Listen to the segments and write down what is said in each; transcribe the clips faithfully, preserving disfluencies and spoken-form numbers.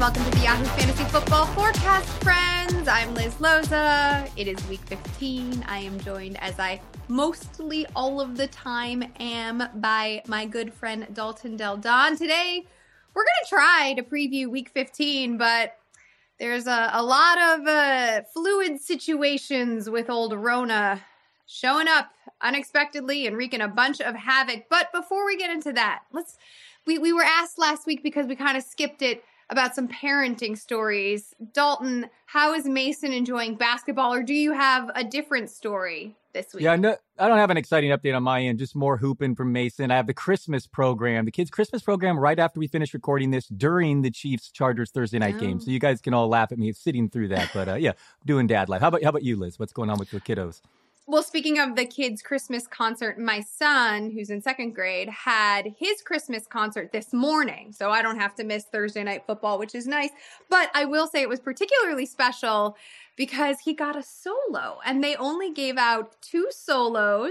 welcome to the Yahoo Fantasy Football Forecast, friends. I'm Liz Loza. It is week fifteen. I am joined, as I mostly all of the time am, by my good friend Dalton Del Don. Today, we're going to try to preview week fifteen, but there's a, a lot of uh, fluid situations with old Rona showing up unexpectedly and wreaking a bunch of havoc. But before we get into that, let's we, we were asked last week because we kind of skipped it about some parenting stories. Dalton, how is Mason enjoying basketball, or do you have a different story this week? Yeah, no, I don't have an exciting update on my end, just more hooping from Mason. I have the Christmas program, the kids' Christmas program right after we finish recording this during the Chiefs-Chargers Thursday night oh. game. So you guys can all laugh at me sitting through that. But uh, yeah, doing dad life. How about, how about you, Liz? What's going on with your kiddos? Well, speaking of the kids' Christmas concert, my son, who's in second grade, had his Christmas concert this morning. So I don't have to miss Thursday night football, which is nice. But I will say it was particularly special because he got a solo, and they only gave out two solos.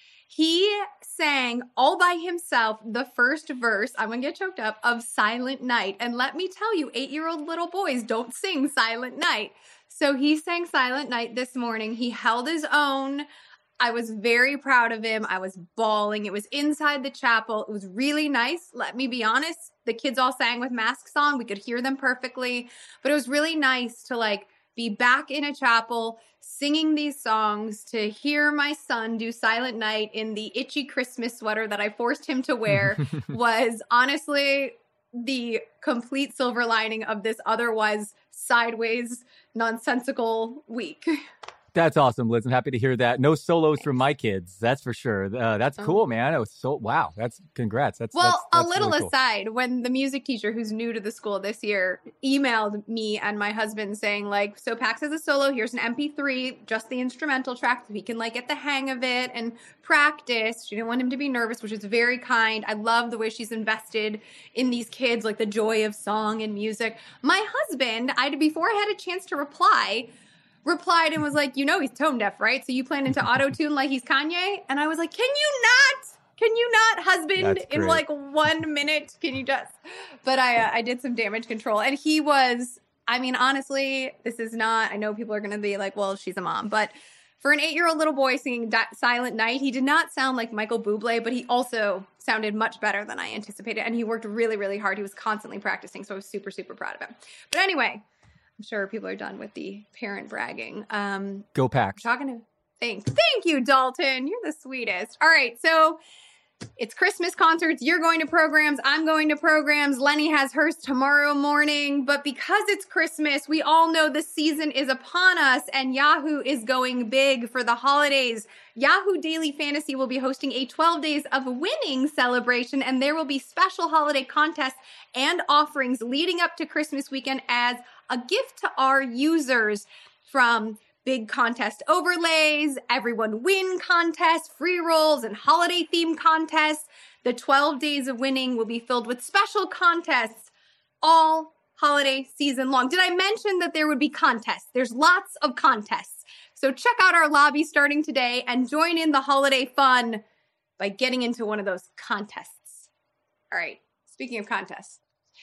He sang all by himself the first verse, I'm going to get choked up, of Silent Night. And let me tell you, eight-year-old little boys don't sing Silent Night. So he sang Silent Night this morning. He held his own. I was very proud of him. I was bawling. It was inside the chapel. It was really nice. Let me be honest. The kids all sang with masks on. We could hear them perfectly. But it was really nice to like be back in a chapel singing these songs, to hear my son do Silent Night in the itchy Christmas sweater that I forced him to wear was honestly the complete silver lining of this otherwise sideways, nonsensical week. That's awesome, Liz. I'm happy to hear that. No solos from my kids, that's for sure. Uh, that's cool, man. It was so wow. That's congrats. That's well. That's, that's a little really cool. aside, when the music teacher, who's new to the school this year, emailed me and my husband saying, like, so Pax has a solo. Here's an M P three, just the instrumental track, so he can like get the hang of it and practice. She didn't want him to be nervous, which is very kind. I love the way she's invested in these kids, like the joy of song and music. My husband, I before I had a chance to reply. replied and was like, you know, he's tone deaf, right? So you plan to auto-tune like he's Kanye? And I was like, can you not? Can you not, husband? In like one minute, can you just? But I, uh, I did some damage control, and he was. I mean, honestly, this is not. I know people are going to be like, well, she's a mom, but for an eight-year-old little boy singing Di- Silent Night, he did not sound like Michael Bublé, but he also sounded much better than I anticipated, and he worked really, really hard. He was constantly practicing, so I was super, super proud of him. But anyway. I'm sure people are done with the parent bragging. Um, Go Pax. Talking to thanks. Thank you, Dalton. You're the sweetest. All right, so it's Christmas concerts. You're going to programs. I'm going to programs. Lenny has hers tomorrow morning. But because it's Christmas, we all know the season is upon us, and Yahoo is going big for the holidays. Yahoo Daily Fantasy will be hosting a twelve days of winning celebration, and there will be special holiday contests and offerings leading up to Christmas weekend as a gift to our users, from big contest overlays, everyone win contests, free rolls, and holiday theme contests. The twelve days of winning will be filled with special contests all holiday season long. Did I mention that there would be contests? There's lots of contests. So check out our lobby starting today and join in the holiday fun by getting into one of those contests. All right, speaking of contests.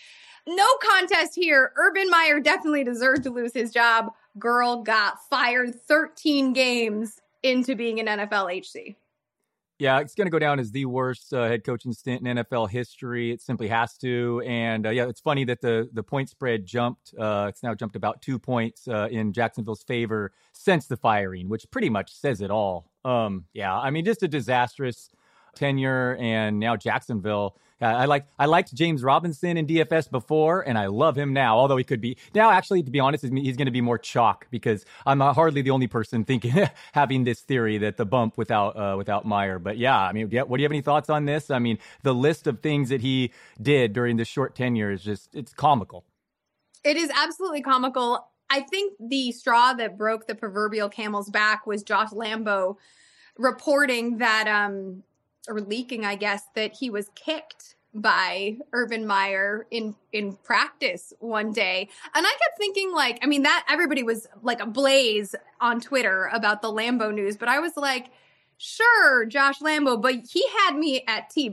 No contest here. Urban Meyer definitely deserved to lose his job. Girl got fired thirteen games into being an N F L H C. Yeah, it's going to go down as the worst uh, head coaching stint in N F L history. It simply has to. And uh, yeah, it's funny that the, the point spread jumped. Uh, it's now jumped about two points uh, in Jacksonville's favor since the firing, which pretty much says it all. Um, yeah, I mean, just a disastrous tenure, and now Jacksonville. Uh, I like I liked James Robinson in D F S before, and I love him now. Although he could be now, actually, to be honest, he's going to be more chalk, because I'm hardly the only person thinking having this theory that the bump without uh, without Meyer. But yeah, I mean, yeah, what do you have any thoughts on this? I mean, the list of things that he did during this short tenure is just it's comical. It is absolutely comical. I think the straw that broke the proverbial camel's back was Josh Lambo reporting that. Um, or leaking, I guess, that he was kicked by Urban Meyer in, in practice one day. And I kept thinking, like, I mean, that everybody was like ablaze on Twitter about the Lambo news, but I was like, sure, Josh Lambo, but he had me at Tebow.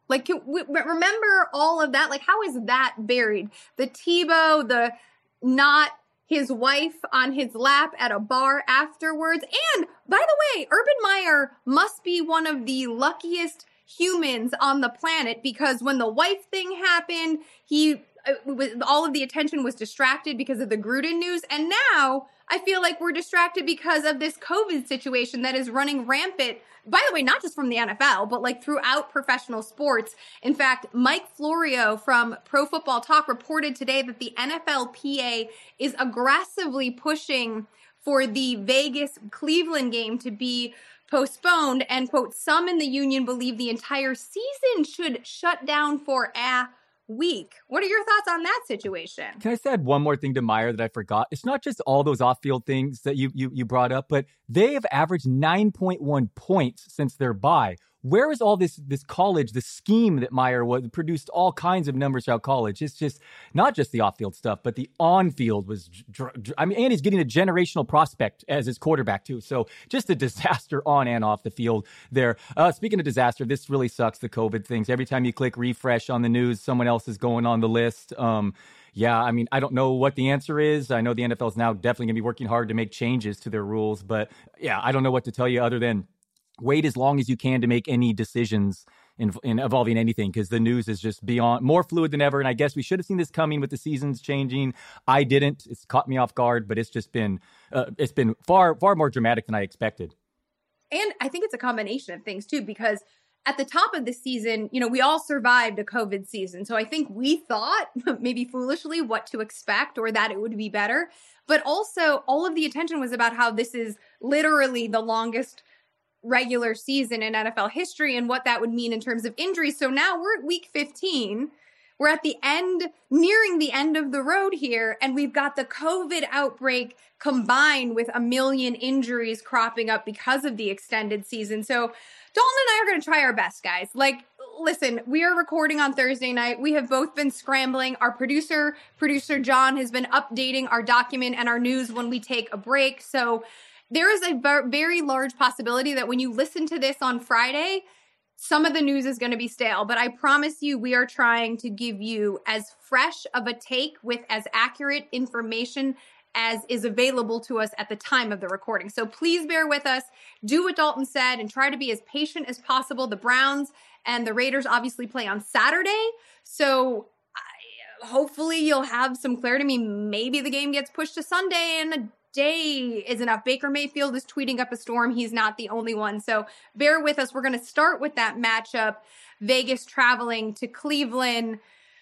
Like, can we, remember all of that? Like, how is that buried? The Tebow, the not his wife on his lap at a bar afterwards. And by the way, Urban Meyer must be one of the luckiest humans on the planet, because when the wife thing happened, he was, all of the attention was distracted because of the Gruden news. And now I feel like we're distracted because of this COVID situation that is running rampant. By the way, not just from the N F L, but like throughout professional sports. In fact, Mike Florio from Pro Football Talk reported today that the N F L P A is aggressively pushing for the Vegas Cleveland game to be postponed. And quote, some in the union believe the entire season should shut down for a week. What are your thoughts on that situation? Can I add one more thing to Meyer that I forgot? It's not just all those off-field things that you you you brought up, but they have averaged nine point one points since their bye. Where is all this this college, the scheme that Meyer was produced all kinds of numbers throughout college? It's just not just the off-field stuff, but the on-field was, dr- dr- I mean, and he's getting a generational prospect as his quarterback too. So just a disaster on and off the field there. Uh, speaking of disaster, this really sucks, the COVID things. Every time you click refresh on the news, someone else is going on the list. Um, Yeah, I mean, I don't know what the answer is. I know the N F L is now definitely going to be working hard to make changes to their rules. But yeah, I don't know what to tell you other than wait as long as you can to make any decisions in, in involving anything, because the news is just beyond more fluid than ever. And I guess we should have seen this coming with the seasons changing. I didn't. It's caught me off guard, but it's just been uh, it's been far, far more dramatic than I expected. And I think it's a combination of things, too, because at the top of the season, you know, we all survived a COVID season. So I think we thought, maybe foolishly, what to expect or that it would be better. But also, all of the attention was about how this is literally the longest regular season in N F L history and what that would mean in terms of injuries. So now we're at week fifteen. We're at the end, nearing the end of the road here, and we've got the COVID outbreak combined with a million injuries cropping up because of the extended season. So Dalton and I are going to try our best, guys. Like, listen, we are recording on Thursday night. We have both been scrambling. Our producer, producer John, has been updating our document and our news when we take a break. So there is a very large possibility that when you listen to this on Friday, some of the news is going to be stale. But I promise you, we are trying to give you as fresh of a take with as accurate information as is available to us at the time of the recording. So please bear with us. Do what Dalton said and try to be as patient as possible. The Browns and the Raiders obviously play on Saturday. So I, hopefully you'll have some clarity. I mean, maybe the game gets pushed to Sunday and a day is enough. Baker Mayfield is tweeting up a storm. He's not the only one. So bear with us. We're going to start with that matchup. Vegas traveling to Cleveland.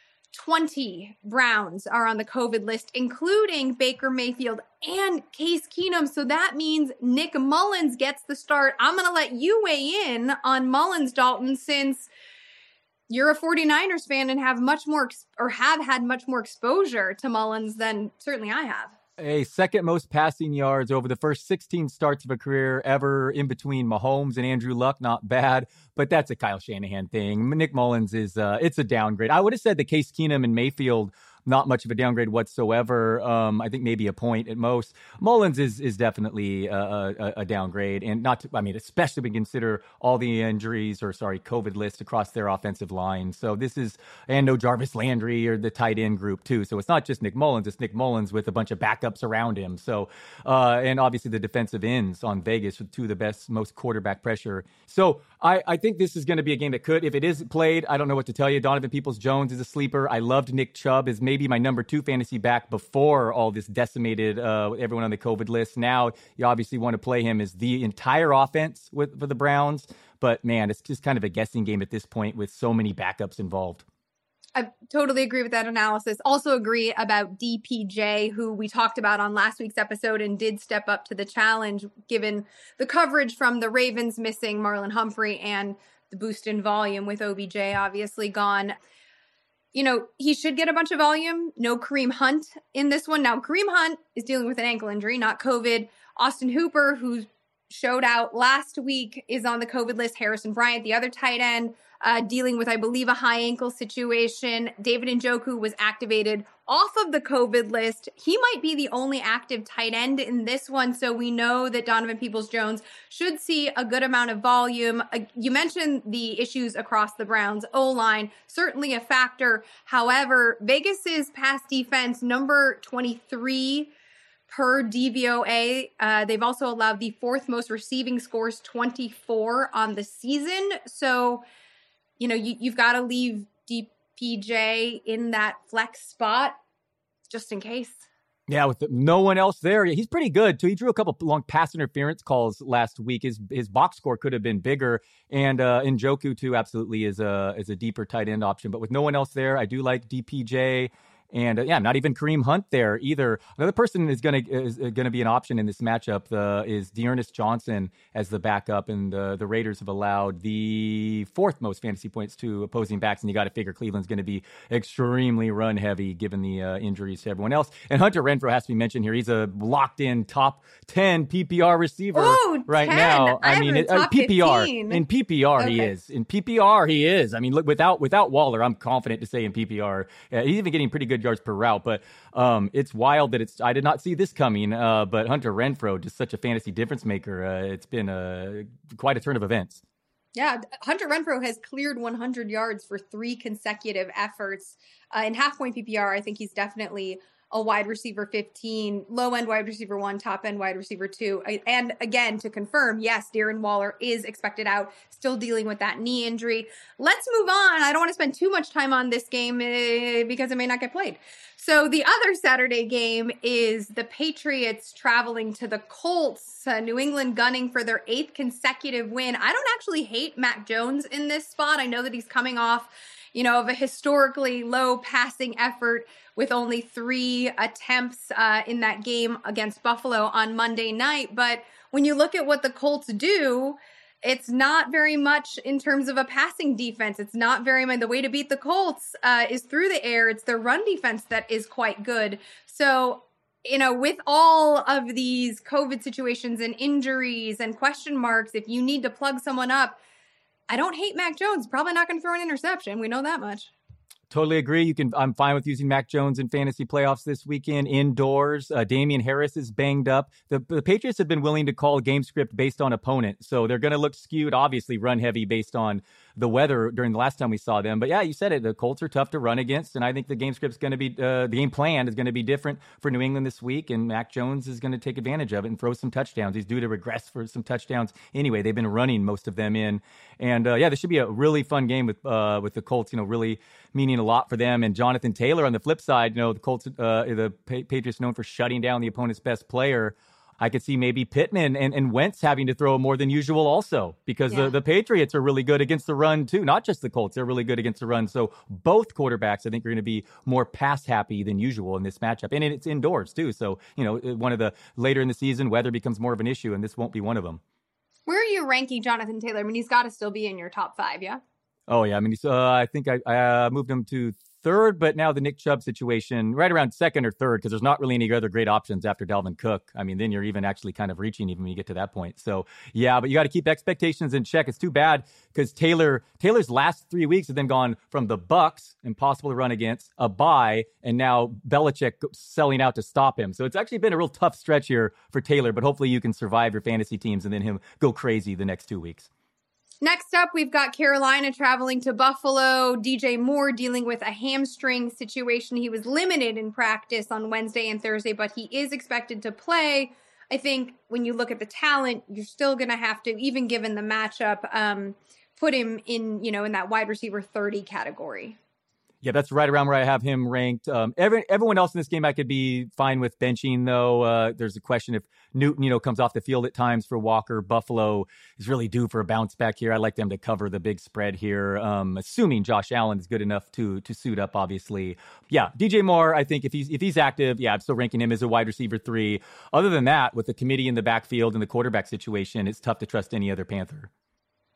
twenty Browns are on the COVID list, including Baker Mayfield and Case Keenum. So that means Nick Mullins gets the start. I'm going to let you weigh in on Mullins, Dalton, since you're a 49ers fan and have much more ex- or have had much more exposure to Mullins than certainly I have. A second most passing yards over the first sixteen starts of a career ever in between Mahomes and Andrew Luck. Not bad, but that's a Kyle Shanahan thing. Nick Mullins is, uh, it's a downgrade. I would have said the Case Keenum and Mayfield, not much of a downgrade whatsoever. Um, I think maybe a point at most. Mullins is is definitely a, a, a downgrade, and not to, I mean, especially when you consider all the injuries or sorry, COVID list across their offensive line. So this is, and no Jarvis Landry or the tight end group too. So it's not just Nick Mullins, it's Nick Mullins with a bunch of backups around him. So, uh, and obviously the defensive ends on Vegas with two of the best, most quarterback pressure. So I, I think this is going to be a game that could, if it is played, I don't know what to tell you. Donovan Peoples-Jones is a sleeper. I loved Nick Chubb as maybe my number two fantasy back before all this decimated uh, everyone on the COVID list. Now you obviously want to play him as the entire offense with for the Browns. But man, it's just kind of a guessing game at this point with so many backups involved. I totally agree with that analysis. Also agree about D P J, who we talked about on last week's episode and did step up to the challenge, given the coverage from the Ravens missing Marlon Humphrey and the boost in volume with O B J obviously gone. You know, he should get a bunch of volume. No Kareem Hunt in this one. Now, Kareem Hunt is dealing with an ankle injury, not COVID. Austin Hooper, who showed out last week is on the COVID list. Harrison Bryant, the other tight end, uh, dealing with, I believe, a high ankle situation. David Njoku was activated off of the COVID list. He might be the only active tight end in this one, so we know that Donovan Peoples-Jones should see a good amount of volume. Uh, you mentioned the issues across the Browns O-line, certainly a factor. However, Vegas's pass defense, number twenty-three per D V O A. Uh, they've also allowed the fourth most receiving scores, twenty-four on the season. So, you know, you, you've got to leave D P J in that flex spot just in case. Yeah, with the, no one else there, he's pretty good too. He drew a couple long pass interference calls last week. His his box score could have been bigger, and uh, Njoku too absolutely is a is a deeper tight end option. But with no one else there, I do like D P J. And uh, yeah, not even Kareem Hunt there either. Another person is going to is going to be an option in this matchup uh, is Dearness Johnson as the backup, and uh, the Raiders have allowed the fourth most fantasy points to opposing backs, and you got to figure Cleveland's going to be extremely run heavy given the uh, injuries to everyone else. And Hunter Renfrow has to be mentioned here. He's a locked in top ten P P R receiver Ooh, right ten. now. I, I mean, it, uh, P P R in P P R okay. he is in P P R he is. I mean, look without without Waller, I'm confident to say in P P R uh, he's even getting pretty good yards per route, but um, it's wild that it's, I did not see this coming, uh, but Hunter Renfrow, just such a fantasy difference maker. Uh, it's been uh, quite a turn of events. Yeah, Hunter Renfrow has cleared one hundred yards for three consecutive efforts. Uh, in half-point P P R, I think he's definitely a wide receiver fifteen, low-end wide receiver one, top-end wide receiver two. And again, to confirm, yes, Darren Waller is expected out, still dealing with that knee injury. Let's move on. I don't want to spend too much time on this game uh, because it may not get played. So the other Saturday game is the Patriots traveling to the Colts, uh, New England gunning for their eighth consecutive win. I don't actually hate Mac Jones in this spot. I know that he's coming off, you know, of a historically low passing effort with only three attempts uh, in that game against Buffalo on Monday night. But when you look at what the Colts do, it's not very much in terms of a passing defense. It's not very much. The way to beat the Colts uh, is through the air. It's their run defense that is quite good. So, you know, with all of these COVID situations and injuries and question marks, if you need to plug someone up, I don't hate Mac Jones. Probably not going to throw an interception. We know that much. Totally agree. You can. I'm fine with using Mac Jones in fantasy playoffs this weekend indoors. Uh, Damian Harris is banged up. The, the Patriots have been willing to call game script based on opponent, so they're going to look skewed. Obviously, run heavy based on the weather during the last time we saw them. But yeah, you said it. The Colts are tough to run against, and I think the game script is going to be uh, the game plan is going to be different for New England this week. And Mac Jones is going to take advantage of it and throw some touchdowns. He's due to regress for some touchdowns anyway. They've been running most of them in, and uh, yeah, this should be a really fun game with uh, with the Colts. You know, really meaning a lot for them. And Jonathan Taylor on the flip side, you know, the Colts, uh, the Patriots known for shutting down the opponent's best player. I could see maybe Pittman and, and Wentz having to throw more than usual also because yeah. the, the Patriots are really good against the run too. Not just the Colts, they're really good against the run. So both quarterbacks, I think, are going to be more pass happy than usual in this matchup. And it's indoors too. So, you know, one of the later in the season, weather becomes more of an issue, and this won't be one of them. Where are you ranking Jonathan Taylor? I mean, he's got to still be in your top five, yeah? Oh, yeah. I mean, he's, uh, I think I, I uh, moved him to third, but now the Nick Chubb situation, right around second or third, because there's not really any other great options after Dalvin Cook. I mean, then you're even actually kind of reaching even when you get to that point. So, yeah, but you got to keep expectations in check. It's too bad because Taylor Taylor's last three weeks have then gone from the Bucs, impossible to run against, a bye, and now Belichick selling out to stop him. So it's actually been a real tough stretch here for Taylor, but hopefully you can survive your fantasy teams and then him go crazy the next two weeks. Next up, we've got Carolina traveling to Buffalo. D J Moore dealing with a hamstring situation. He was limited in practice on Wednesday and Thursday, but he is expected to play. I think when you look at the talent, you're still going to have to, even given the matchup, um, put him in, you know, in that wide receiver thirty category. Yeah, that's right around where I have him ranked. Um, every, everyone else in this game I could be fine with benching, though. Uh, there's a question if Newton, you know, comes off the field at times for Walker. Buffalo is really due for a bounce back here. I'd like them to cover the big spread here, um, assuming Josh Allen is good enough to to suit up, obviously. Yeah, D J Moore, I think if he's if he's active, yeah, I'm still ranking him as a wide receiver three. Other than that, with the committee in the backfield and the quarterback situation, it's tough to trust any other Panther.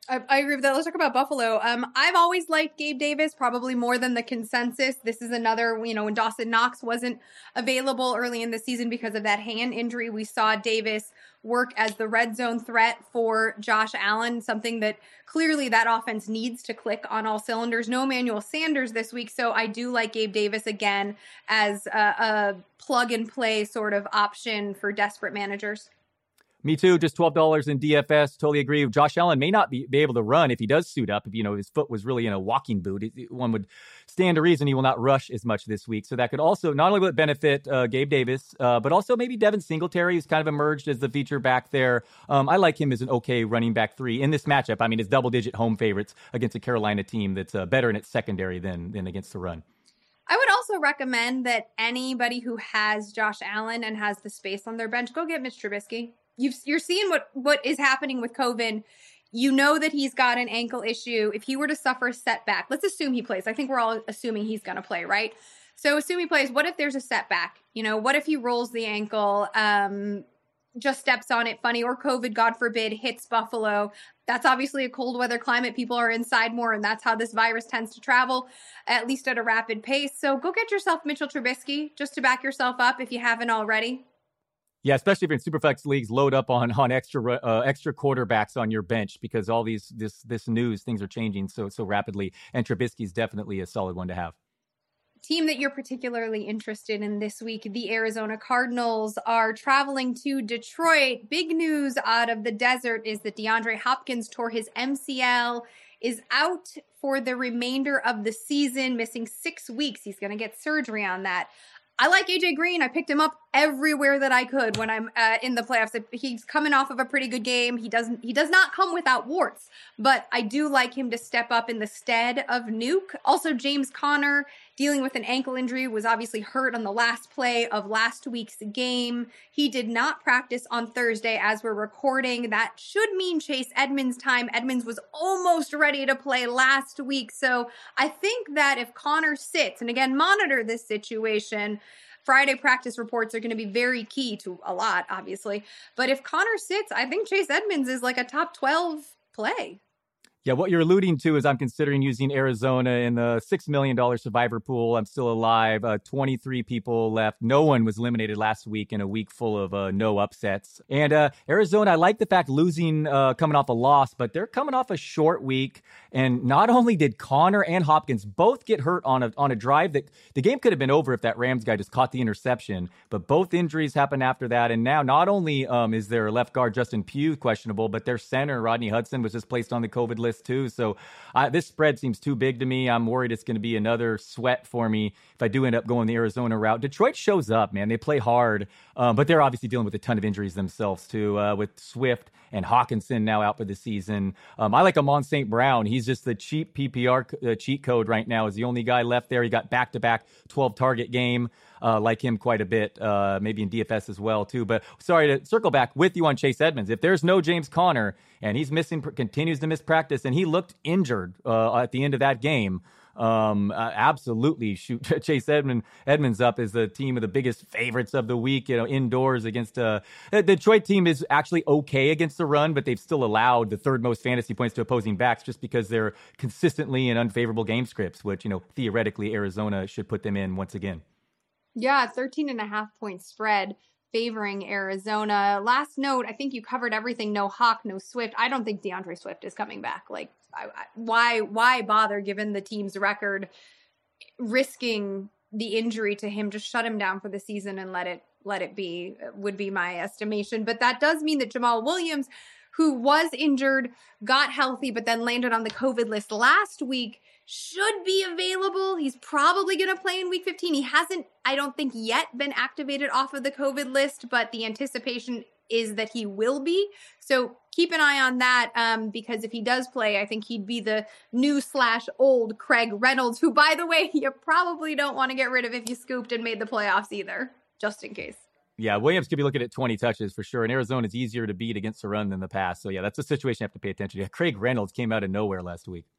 I, I agree with that. Let's talk about Buffalo. Um, I've always liked Gabe Davis, probably more than the consensus. This is another, you know, when Dawson Knox wasn't available early in the season because of that hand injury, we saw Davis work as the red zone threat for Josh Allen, something that clearly that offense needs to click on all cylinders. No Emmanuel Sanders this week, so I do like Gabe Davis again as a, a plug and play sort of option for desperate managers. Me too. Just twelve dollars in D F S. Totally agree. Josh Allen may not be, be able to run if he does suit up. If, you know, his foot was really in a walking boot, it, it, one would stand to reason he will not rush as much this week. So that could also not only benefit uh, Gabe Davis, uh, but also maybe Devin Singletary, who's kind of emerged as the feature back there. Um, I like him as an okay running back three in this matchup. I mean, it's double-digit home favorites against a Carolina team that's uh, better in its secondary than, than against the run. I would also recommend that anybody who has Josh Allen and has the space on their bench, go get Mitch Trubisky. You've, you're seeing what, what is happening with COVID. You know that he's got an ankle issue. If he were to suffer a setback, let's assume he plays. I think we're all assuming he's going to play, right? So assume he plays. What if there's a setback? You know, what if he rolls the ankle, um, just steps on it funny, or COVID, God forbid, hits Buffalo? That's obviously a cold weather climate. People are inside more, and that's how this virus tends to travel, at least at a rapid pace. So go get yourself Mitchell Trubisky just to back yourself up if you haven't already. Yeah, especially if you're in Superflex leagues, load up on on extra uh, extra quarterbacks on your bench, because all these this this news, things are changing so so rapidly, and Trubisky is definitely a solid one to have. Team that you're particularly interested in this week, the Arizona Cardinals, are traveling to Detroit. Big news out of the desert is that DeAndre Hopkins tore his M C L, is out for the remainder of the season, missing six weeks. He's going to get surgery on that. I like A J Green. I picked him up everywhere that I could when I'm uh, in the playoffs. He's coming off of a pretty good game. He doesn't. He does not come without warts, but I do like him to step up in the stead of Nuke. Also, James Conner, dealing with an ankle injury, was obviously hurt on the last play of last week's game. He did not practice on Thursday as we're recording. That should mean Chase Edmonds' time. Edmonds was almost ready to play last week. So I think that if Conner sits, and again, monitor this situation, Friday practice reports are going to be very key to a lot, obviously. But if Conner sits, I think Chase Edmonds is like a top twelve play. Yeah, what you're alluding to is I'm considering using Arizona in the six million dollars survivor pool. I'm still alive. Uh, twenty-three people left. No one was eliminated last week in a week full of uh, no upsets. And uh, Arizona, I like the fact losing, uh, coming off a loss, but they're coming off a short week. And not only did Conner and Hopkins both get hurt on a on a drive that the game could have been over if that Rams guy just caught the interception, but both injuries happened after that. And now not only um, is their left guard Justin Pugh questionable, but their center Rodney Hudson was just placed on the COVID list too. So uh, this spread seems too big to me. I'm worried it's going to be another sweat for me if I do end up going the Arizona route. Detroit shows up, man. They play hard, um, but they're obviously dealing with a ton of injuries themselves too, uh, with Swift and Hawkinson now out for the season. Um, I like Amon Saint Brown. He's just the cheap P P R uh, cheat code right now. Is the only guy left there. He got back-to-back twelve target game. Uh, like him quite a bit, uh, maybe in D F S as well, too. But sorry to circle back with you on Chase Edmonds. If there's no James Conner and he's missing, continues to miss practice, and he looked injured uh, at the end of that game, um, uh, absolutely shoot Chase Edmond, Edmonds up as the team of the biggest favorites of the week, you know, indoors against uh, the Detroit team is actually okay against the run, but they've still allowed the third most fantasy points to opposing backs just because they're consistently in unfavorable game scripts, which, you know, theoretically Arizona should put them in once again. Yeah, thirteen and a half point spread favoring Arizona. Last note, I think you covered everything. No Hawk, no Swift. I don't think DeAndre Swift is coming back. Like, I, I, why, why bother given the team's record, risking the injury to him? Just shut him down for the season and let it, let it be, would be my estimation. But that does mean that Jamal Williams, who was injured, got healthy, but then landed on the COVID list last week, should be available. He's probably going to play in week fifteen. He hasn't, I don't think, yet been activated off of the COVID list, but the anticipation is that he will be. So keep an eye on that, um, because if he does play, I think he'd be the new slash old Craig Reynolds, who, by the way, you probably don't want to get rid of if you scooped and made the playoffs either, just in case. Yeah, Williams could be looking at twenty touches for sure. And Arizona is easier to beat against the run than the pass. So yeah, that's a situation you have to pay attention to. Craig Reynolds came out of nowhere last week.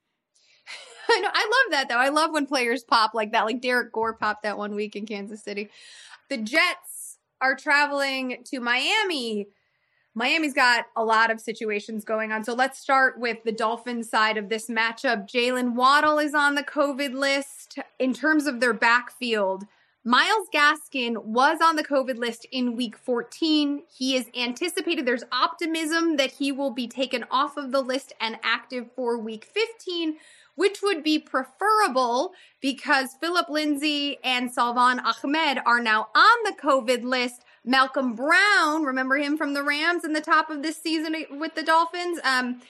I know. I love that, though. I love when players pop like that, like Derek Gore popped that one week in Kansas City. The Jets are traveling to Miami. Miami's got a lot of situations going on. So let's start with the Dolphins side of this matchup. Jalen Waddle is on the COVID list. In terms of their backfield, Myles Gaskin was on the COVID list in week fourteen. He is anticipated. There's optimism that he will be taken off of the list and active for week fifteen, which would be preferable because Phillip Lindsay and Salvon Ahmed are now on the COVID list. Malcolm Brown, remember him from the Rams in the top of this season with the Dolphins? Um,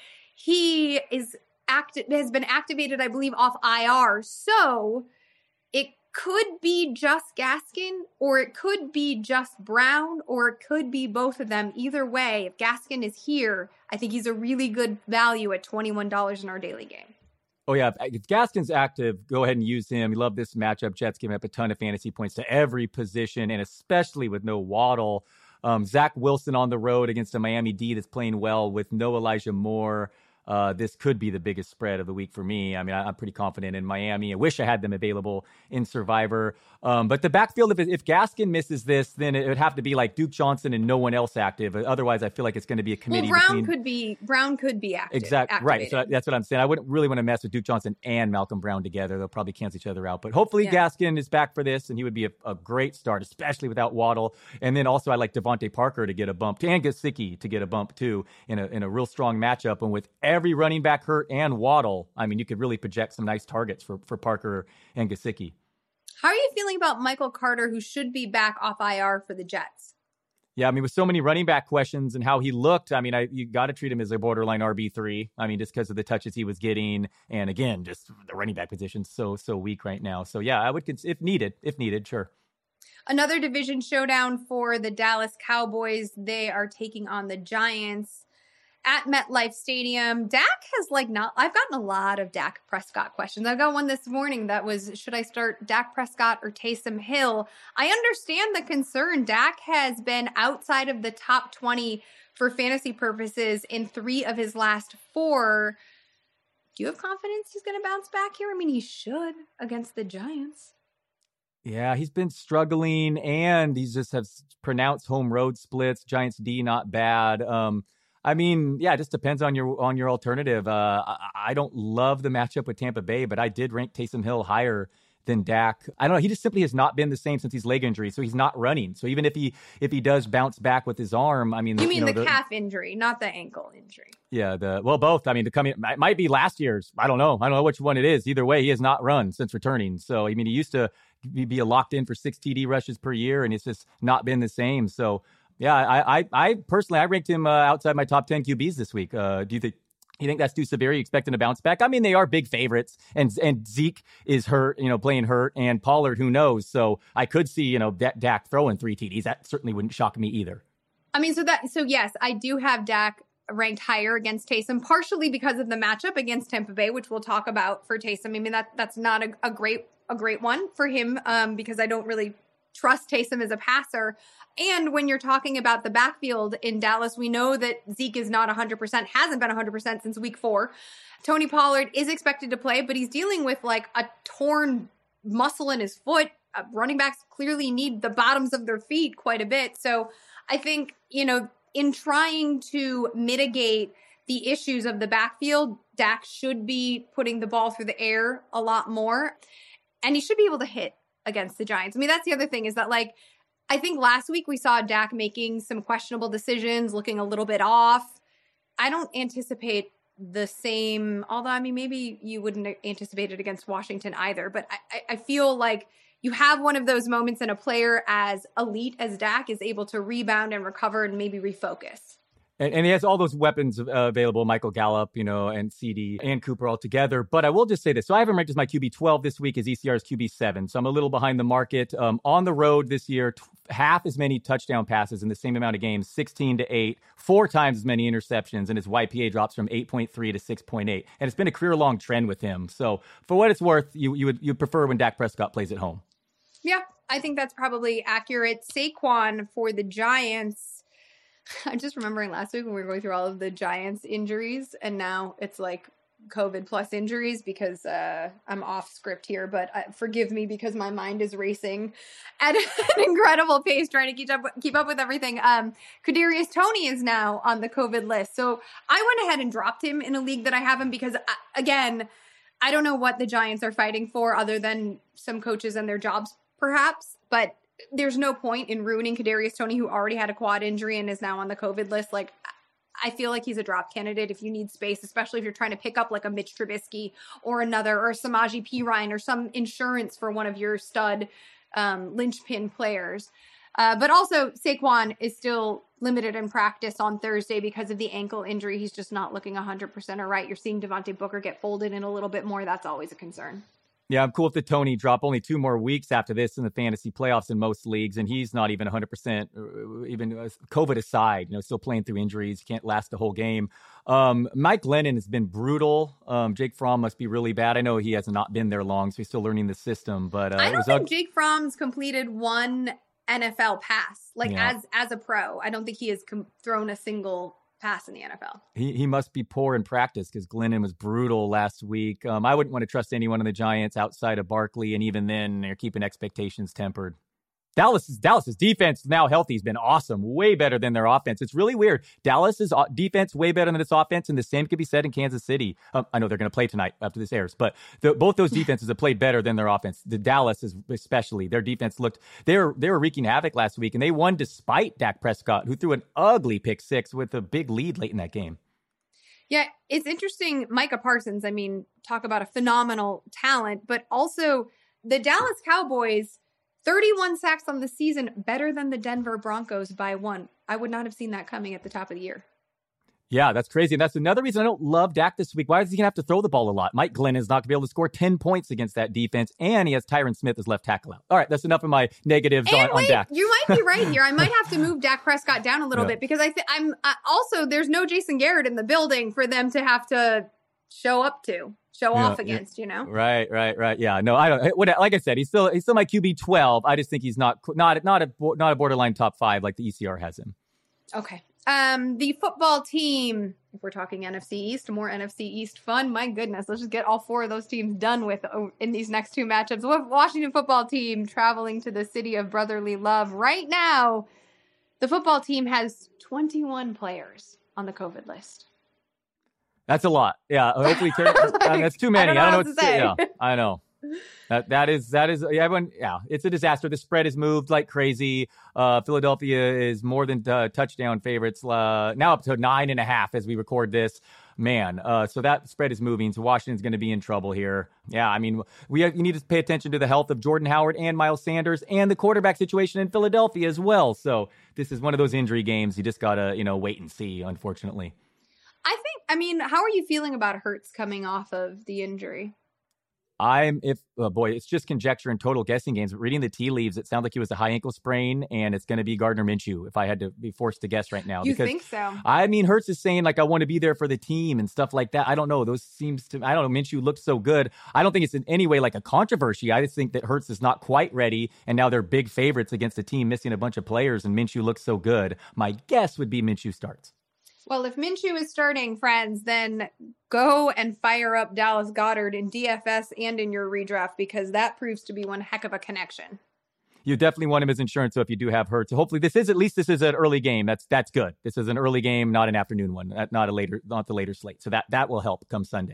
he is active, has been activated, I believe, off I R. So it could be just Gaskin, or it could be just Brown, or it could be both of them. Either way, if Gaskin is here, I think he's a really good value at twenty-one dollars in our daily game. Oh, yeah. If Gaskin's active, go ahead and use him. We love this matchup. Jets giving up a ton of fantasy points to every position, and especially with no Waddle. Um, Zach Wilson on the road against a Miami D that's playing well with no Elijah Moore. Uh, this could be the biggest spread of the week for me. I mean, I, I'm pretty confident in Miami. I wish I had them available in Survivor. Um, but the backfield, if, if Gaskin misses this, then it would have to be like Duke Johnson and no one else active. Otherwise, I feel like it's going to be a committee. Well, Brown between... could be Brown could be active. Exactly right. So that's what I'm saying. I wouldn't really want to mess with Duke Johnson and Malcolm Brown together. They'll probably cancel each other out. But hopefully, yeah. Gaskin is back for this, and he would be a, a great start, especially without Waddle. And then also, I like Devontae Parker to get a bump, and Gesicki to get a bump too in a in a real strong matchup. And with every running back hurt and Waddle, I mean, you could really project some nice targets for, for Parker and Gesicki. How are you feeling about Michael Carter, who should be back off I R for the Jets? Yeah, I mean, with so many running back questions and how he looked, I mean, I you got to treat him as a borderline R B three. I mean, just because of the touches he was getting. And again, just the running back position's so, so weak right now. So yeah, I would, cons- if needed, if needed, sure. Another division showdown for the Dallas Cowboys. They are taking on the Giants at MetLife Stadium. Dak has like not, I've gotten a lot of Dak Prescott questions. I got one this morning that was, should I start Dak Prescott or Taysom Hill? I understand the concern. Dak has been outside of the top twenty for fantasy purposes in three of his last four. Do you have confidence he's going to bounce back here? I mean, he should against the Giants. Yeah, he's been struggling, and he's just has pronounced home road splits. Giants D not bad. Um, I mean, yeah, it just depends on your on your alternative. Uh, I, I don't love the matchup with Tampa Bay, but I did rank Taysom Hill higher than Dak. I don't know. He just simply has not been the same since his leg injury, so he's not running. So even if he if he does bounce back with his arm, I mean, you mean you know, the, the calf injury, not the ankle injury? Yeah, the well, both. I mean, the coming it might be last year's. I don't know. I don't know which one it is. Either way, he has not run since returning. So I mean, he used to be locked in for six T D rushes per year, and it's just not been the same. So. Yeah, I, I, I personally, I ranked him uh, outside my top ten Q Bs this week. Uh, do you think you think that's too severe? Are you expecting to bounce back? I mean, they are big favorites, and and Zeke is hurt, you know, playing hurt, and Pollard, who knows? So I could see, you know, D- Dak throwing three T Ds. That certainly wouldn't shock me either. I mean, so that so yes, I do have Dak ranked higher against Taysom, partially because of the matchup against Tampa Bay, which we'll talk about for Taysom. I mean, that that's not a, a great a great one for him um, because I don't really trust Taysom as a passer. And when you're talking about the backfield in Dallas, we know that Zeke is not one hundred percent, hasn't been one hundred percent since week four. Tony Pollard is expected to play, but he's dealing with like a torn muscle in his foot. Uh, running backs clearly need the bottoms of their feet quite a bit. So I think, you know, in trying to mitigate the issues of the backfield, Dak should be putting the ball through the air a lot more. And he should be able to hit against the Giants. I mean, that's the other thing is that, like, I think last week we saw Dak making some questionable decisions, looking a little bit off. I don't anticipate the same, although, I mean, maybe you wouldn't anticipate it against Washington either, but I, I feel like you have one of those moments in a player as elite as Dak is able to rebound and recover and maybe refocus. And, and he has all those weapons uh, available, Michael Gallup, you know, and C D and Cooper all together. But I will just say this. So I have him ranked as my Q B twelve this week as E C R's Q B seven. So I'm a little behind the market. Um, on the road this year, t- half as many touchdown passes in the same amount of games, sixteen to eight, four times as many interceptions, and his Y P A drops from eight point three to six point eight. And it's been a career-long trend with him. So for what it's worth, you, you would you prefer when Dak Prescott plays at home. Yeah, I think that's probably accurate. Saquon for the Giants. I'm just remembering last week when we were going through all of the Giants injuries, and now it's like COVID plus injuries because uh, I'm off script here, but uh, forgive me because my mind is racing at an incredible pace trying to keep up, keep up with everything. Um, Kadarius Toney is now on the COVID list. So I went ahead and dropped him in a league that I have him because, I, again, I don't know what the Giants are fighting for other than some coaches and their jobs, perhaps, but there's no point in ruining Kadarius Toney, who already had a quad injury and is now on the COVID list. Like, I feel like he's a drop candidate if you need space, especially if you're trying to pick up like a Mitch Trubisky or another, or Samaje Perine or some insurance for one of your stud um, linchpin players. Uh, but also Saquon is still limited in practice on Thursday because of the ankle injury. He's just not looking one hundred percent all right. You're seeing Devontae Booker get folded in a little bit more. That's always a concern. Yeah, I'm cool with the Toney drop. Only two more weeks after this in the fantasy playoffs in most leagues, and he's not even one hundred percent, even COVID aside, you know, still playing through injuries. Can't last the whole game. Um, Mike Glennon has been brutal. Um, Jake Fromm must be really bad. I know he has not been there long, so he's still learning the system. But uh, I don't it was think ug- Jake Fromm's completed one N F L pass, like yeah. as as a pro. I don't think he has com- thrown a single pass in the N F L. He he must be poor in practice because Glennon was brutal last week. Um, I wouldn't want to trust anyone in the Giants outside of Barkley, and even then, they're keeping expectations tempered. Dallas's Dallas's defense now healthy has been awesome, way better than their offense. It's really weird. Dallas's defense way better than its offense, and the same could be said in Kansas City. Um, I know they're going to play tonight after this airs, but the, both those defenses have played better than their offense. The Dallas is especially, their defense looked they were they were wreaking havoc last week, and they won despite Dak Prescott, who threw an ugly pick six with a big lead late in that game. Yeah, it's interesting. Micah Parsons, I mean, talk about a phenomenal talent, but also the Dallas Cowboys. thirty-one sacks on the season, better than the Denver Broncos by one. I would not have seen that coming at the top of the year. Yeah, that's crazy. And that's another reason I don't love Dak this week. Why is he going to have to throw the ball a lot? Mike Glenn is not going to be able to score ten points against that defense, and he has Tyron Smith as left tackle out. All right, that's enough of my negatives on, wait, on Dak. You might be right here. I might have to move Dak Prescott down a little yeah. bit because I th- I'm uh, also, there's no Jason Garrett in the building for them to have to show up to. Show yeah, off against, yeah. you know? Right, right, right. Yeah, no, I don't. What, like I said, he's still he's still my Q B twelve. I just think he's not not not a not a borderline top five like the E C R has him. Okay. Um, the football team. If we're talking N F C East, more N F C East fun. My goodness, let's just get all four of those teams done with in these next two matchups. Washington football team traveling to the city of brotherly love right now. The football team has twenty-one players on the COVID list. That's a lot. Yeah. Hopefully, like, I mean, that's too many. I don't know, I don't know what to say. Yeah, I know. That that is that is yeah, everyone. Yeah, it's a disaster. The spread has moved like crazy. Uh, Philadelphia is more than uh, touchdown favorites. Uh, now up to nine and a half as we record this. Man, uh, so that spread is moving. So Washington's going to be in trouble here. Yeah, I mean, we have, you need to pay attention to the health of Jordan Howard and Miles Sanders and the quarterback situation in Philadelphia as well. So this is one of those injury games. You just gotta you know wait and see. Unfortunately. I think, I mean, how are you feeling about Hurts coming off of the injury? I'm, if, oh boy, it's just conjecture and total guessing games. But reading the tea leaves, it sounds like it was a high ankle sprain, and it's going to be Gardner Minshew if I had to be forced to guess right now. You because, think so? I mean, Hurts is saying, like, I want to be there for the team and stuff like that. I don't know. Those seems to, I don't know. Minshew looks so good. I don't think it's in any way like a controversy. I just think that Hurts is not quite ready, and now they're big favorites against a team missing a bunch of players, and Minshew looks so good. My guess would be Minshew starts. Well, if Minshew is starting, friends, then go and fire up Dallas Goedert in D F S and in your redraft because that proves to be one heck of a connection. You definitely want him as insurance, so if you do have Hurts. So hopefully this is, at least this is an early game. That's that's good. This is an early game, not an afternoon one, not a later, not the later slate. So that, that will help come Sunday.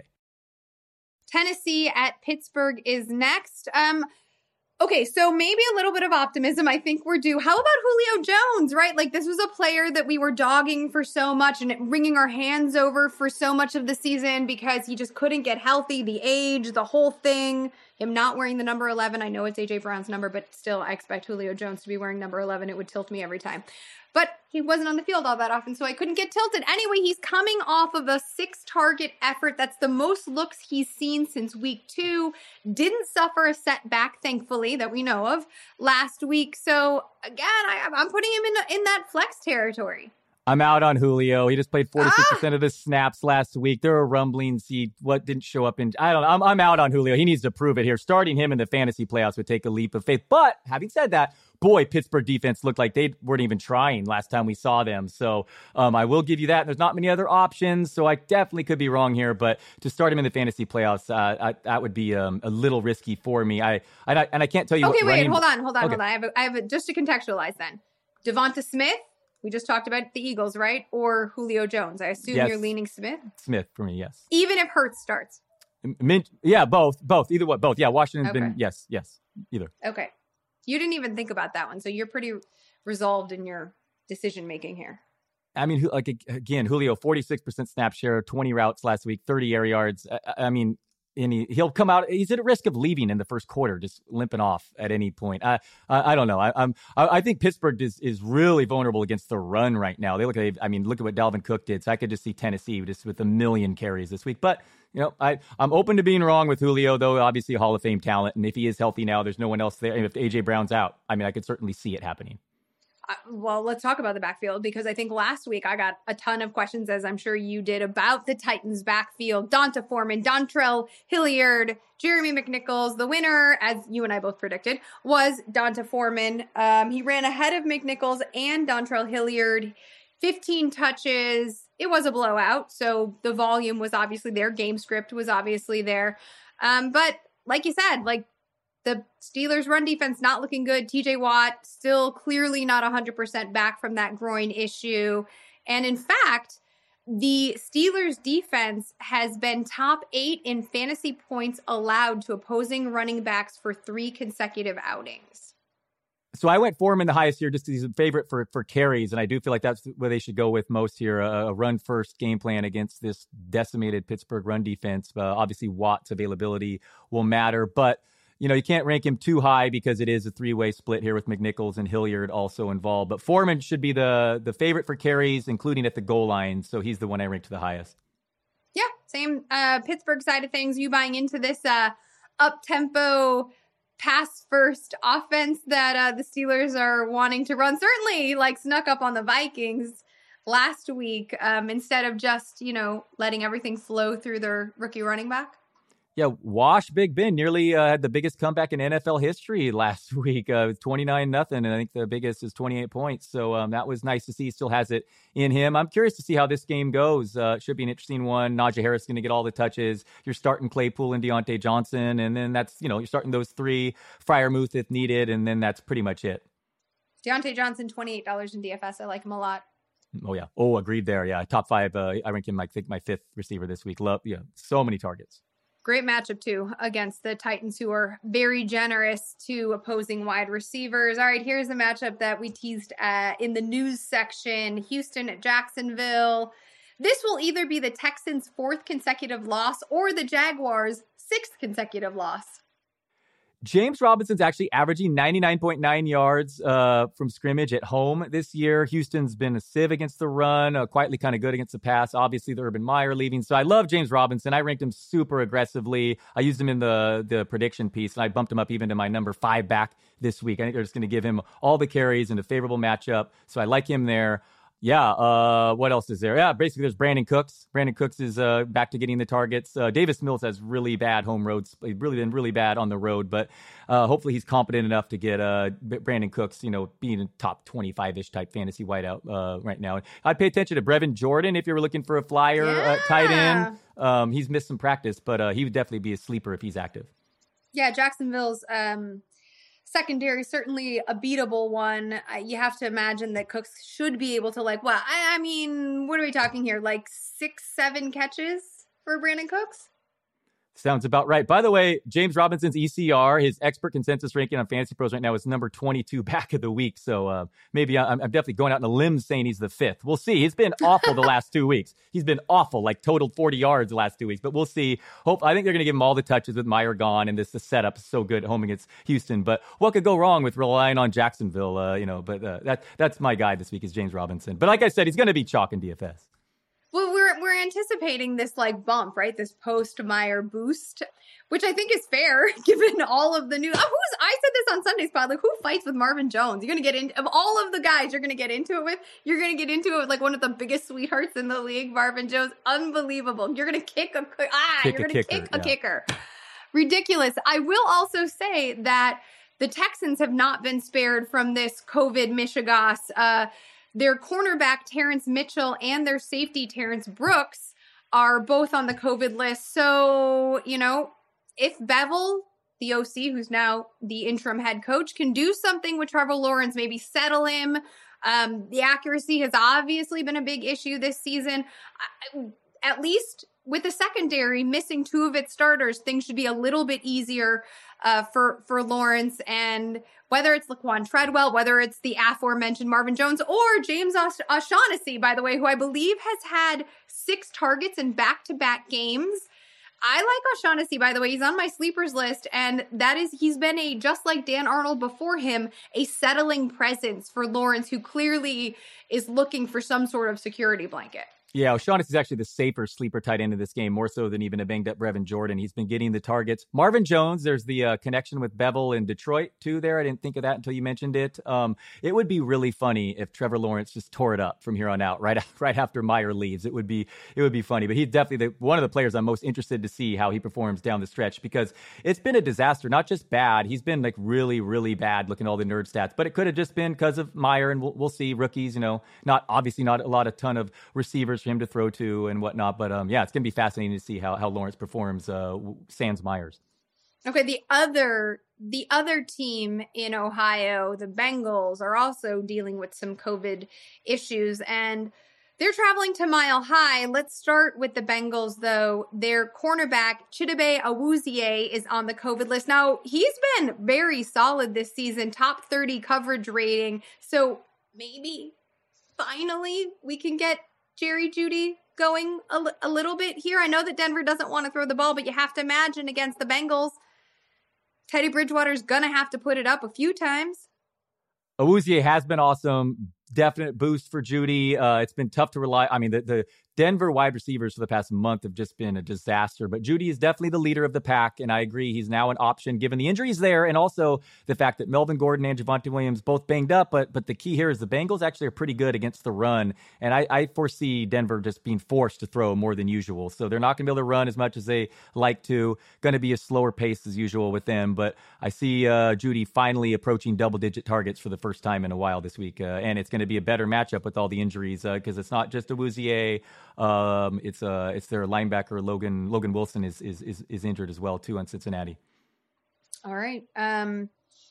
Tennessee at Pittsburgh is next. Um, Okay, so maybe a little bit of optimism I think we're due. How about Julio Jones, right? Like this was a player that we were dogging for so much and wringing our hands over for so much of the season because he just couldn't get healthy, the age, the whole thing, him not wearing the number eleven. I know it's A J Brown's number, but still I expect Julio Jones to be wearing number eleven. It would tilt me every time. But he wasn't on the field all that often, so I couldn't get tilted. Anyway, he's coming off of a six-target effort. That's the most looks he's seen since week two. Didn't suffer a setback, thankfully, that we know of last week. So, again, I, I'm putting him in, in that flex territory. I'm out on Julio. He just played forty-six percent ah! of the snaps last week. There were rumblings. He what didn't show up in. I don't know. I'm, I'm out on Julio. He needs to prove it here. Starting him in the fantasy playoffs would take a leap of faith. But having said that, boy, Pittsburgh defense looked like they weren't even trying last time we saw them. So um, I will give you that. There's not many other options, so I definitely could be wrong here. But to start him in the fantasy playoffs, uh, I, that would be um, a little risky for me. I and I, and I can't tell you. Okay, what wait, running... hold on, hold on, okay. hold on. I have, a, I have a, just to contextualize then. Devonta Smith. We just talked about the Eagles, right? Or Julio Jones. I assume yes. you're leaning Smith. Smith for me, yes. Even if Hurts starts. Mint, yeah, both, both, either what, both. Yeah, Washington's okay. been, yes, yes, either. Okay. You didn't even think about that one. So you're pretty resolved in your decision making here. I mean, like, again, Julio, forty-six percent snap share, twenty routes last week, thirty air yards. I, I mean, and he, he'll come out, he's at risk of leaving in the first quarter, just limping off at any point. I I, I don't know. I, I'm, I, I think Pittsburgh is, is really vulnerable against the run right now. They look at, I mean, look at what Dalvin Cook did. So I could just see Tennessee just with a million carries this week. But, you know, I, I'm open to being wrong with Julio, though, obviously a Hall of Fame talent. And if he is healthy now, there's no one else there. And if A J Brown's out, I mean, I could certainly see it happening. Uh, well, let's talk about the backfield, because I think last week I got a ton of questions, as I'm sure you did, about the Titans backfield. Donta Foreman, Dontrell Hilliard, Jeremy McNichols. The winner, as you and I both predicted, was Donta Foreman. Um, he ran ahead of McNichols and Dontrell Hilliard. fifteen touches. It was a blowout, so the volume was obviously there. Game script was obviously there. Um, but like you said, like, the Steelers' run defense not looking good. T J Watt still clearly not one hundred percent back from that groin issue. And in fact, the Steelers' defense has been top eight in fantasy points allowed to opposing running backs for three consecutive outings. So I went Foreman the highest here just because he's a favorite for, for carries, and I do feel like that's where they should go with most here, a, a run-first game plan against this decimated Pittsburgh run defense. Uh, obviously, Watt's availability will matter, but you know, you can't rank him too high because it is a three-way split here with McNichols and Hilliard also involved. But Foreman should be the the favorite for carries, including at the goal line. So he's the one I ranked the highest. Yeah, same uh, Pittsburgh side of things. You buying into this uh, up-tempo, pass-first offense that uh, the Steelers are wanting to run? Certainly, like, snuck up on the Vikings last week um, instead of just, you know, letting everything flow through their rookie running back. Yeah, Wash Big Ben nearly uh, had the biggest comeback in N F L history last week, uh, twenty-nine nothing, and I think the biggest is twenty-eight points. So um, that was nice to see. He still has it in him. I'm curious to see how this game goes. Uh, should be an interesting one. Najee Harris going to get all the touches. You're starting Claypool and Deontay Johnson, and then that's, you know, you're starting those three. Freiermuth if needed, and then that's pretty much it. Deontay Johnson, twenty-eight dollars in D F S. I like him a lot. Oh yeah. Oh, agreed there. Yeah, top five. Uh, I rank him, I think, my fifth receiver this week. Love, yeah, so many targets. Great matchup, too, against the Titans, who are very generous to opposing wide receivers. All right, here's a matchup that we teased uh, in the news section. Houston at Jacksonville. This will either be the Texans' fourth consecutive loss or the Jaguars' sixth consecutive loss. James Robinson's actually averaging ninety-nine point nine yards uh, from scrimmage at home this year. Houston's been a sieve against the run, uh, quietly kind of good against the pass. Obviously, the Urban Meyer leaving. So I love James Robinson. I ranked him super aggressively. I used him in the, the prediction piece, and I bumped him up even to my number five back this week. I think they're just going to give him all the carries in a favorable matchup. So I like him there. Yeah, uh, what else is there? Yeah, basically there's Brandon Cooks. Brandon Cooks is uh, back to getting the targets. Uh, Davis Mills has really bad home roads. He's really been really bad on the road, but uh, hopefully he's competent enough to get uh, Brandon Cooks, you know, being a top twenty-five-ish type fantasy wideout uh, right now. I'd pay attention to Brevin Jordan if you were looking for a flyer yeah. uh, tight end. Um, he's missed some practice, but uh, he would definitely be a sleeper if he's active. Yeah, Jacksonville's um, secondary, certainly a beatable one. Uh, you have to imagine that Cooks should be able to, like, well, I, I mean, what are we talking here? Like six, seven catches for Brandon Cooks? Sounds about right. By the way, James Robinson's E C R, his expert consensus ranking on Fantasy Pros right now is number twenty-two back of the week. So uh, maybe I'm, I'm definitely going out on a limb saying he's the fifth. We'll see. He's been awful the last two weeks. He's been awful, like totaled forty yards the last two weeks. But we'll see. Hope I think they're going to give him all the touches with Meyer gone, and this the setup is so good at home against Houston. But what could go wrong with relying on Jacksonville? Uh, you know, but uh, that that's my guy this week is James Robinson. But like I said, he's going to be chalk in D F S. Well, we're we're anticipating this like bump, right? This post-Meyer boost, which I think is fair given all of the news. Oh, who's I said this on Sunday's pod, like who fights with Marvin Jones? You're gonna get into of all of the guys you're gonna get into it with. You're gonna get into it with like one of the biggest sweethearts in the league, Marvin Jones. Unbelievable. You're gonna kick a ah, kick you're a gonna kicker, kick a yeah. kicker. Ridiculous. I will also say that the Texans have not been spared from this COVID mishigas. Uh, their cornerback, Terrence Mitchell, and their safety, Terrence Brooks, are both on the COVID list. So, you know, if Bevell, the O C, who's now the interim head coach, can do something with Trevor Lawrence, maybe settle him. Um, the accuracy has obviously been a big issue this season. I, at least with the secondary missing two of its starters, things should be a little bit easier uh, for, for Lawrence. And whether it's Laquan Treadwell, whether it's the aforementioned Marvin Jones, or James O'Shaughnessy, by the way, who I believe has had six targets in back-to-back games. I like O'Shaughnessy, by the way. He's on my sleepers list, and that is, he's been a, just like Dan Arnold before him, a settling presence for Lawrence, who clearly is looking for some sort of security blanket. Yeah, O'Shaughnessy is actually the safer sleeper tight end of this game, more so than even a banged-up Brevin Jordan. He's been getting the targets. Marvin Jones, there's the uh, connection with Bevell in Detroit, too, there. I didn't think of that until you mentioned it. Um, it would be really funny if Trevor Lawrence just tore it up from here on out, right right after Meyer leaves. It would be it would be funny. But he's definitely the, one of the players I'm most interested to see how he performs down the stretch, because it's been a disaster, not just bad. He's been, like, really, really bad looking at all the nerd stats. But it could have just been because of Meyer, and we'll, we'll see. Rookies, you know, not obviously not a lot, a ton of receivers for him to throw to and whatnot. But um, yeah, it's going to be fascinating to see how, how Lawrence performs uh, sans Myers. Okay, the other the other team in Ohio, the Bengals, are also dealing with some COVID issues, and they're traveling to Mile High. Let's start with the Bengals, though. Their cornerback, Chidobe Awuzie, is on the COVID list. Now, he's been very solid this season, top thirty coverage rating. So maybe finally we can get Jerry Jeudy going a, l- a little bit here. I know that Denver doesn't want to throw the ball, but you have to imagine against the Bengals, Teddy Bridgewater's going to have to put it up a few times. Awuzie has been awesome. Definite boost for Jeudy. Uh, it's been tough to rely. I mean, the, the Denver wide receivers for the past month have just been a disaster, but Jeudy is definitely the leader of the pack, and I agree he's now an option given the injuries there, and also the fact that Melvin Gordon and Javonte Williams both banged up, but but the key here is the Bengals actually are pretty good against the run, and I, I foresee Denver just being forced to throw more than usual, so they're not going to be able to run as much as they like to. Going to be a slower pace as usual with them, but I see uh, Jeudy finally approaching double-digit targets for the first time in a while this week, uh, and it's going to be a better matchup with all the injuries, because uh, it's not just Awuzie. Um, it's uh, it's their linebacker Logan Logan Wilson is is is is injured as well too on Cincinnati. All right. Um,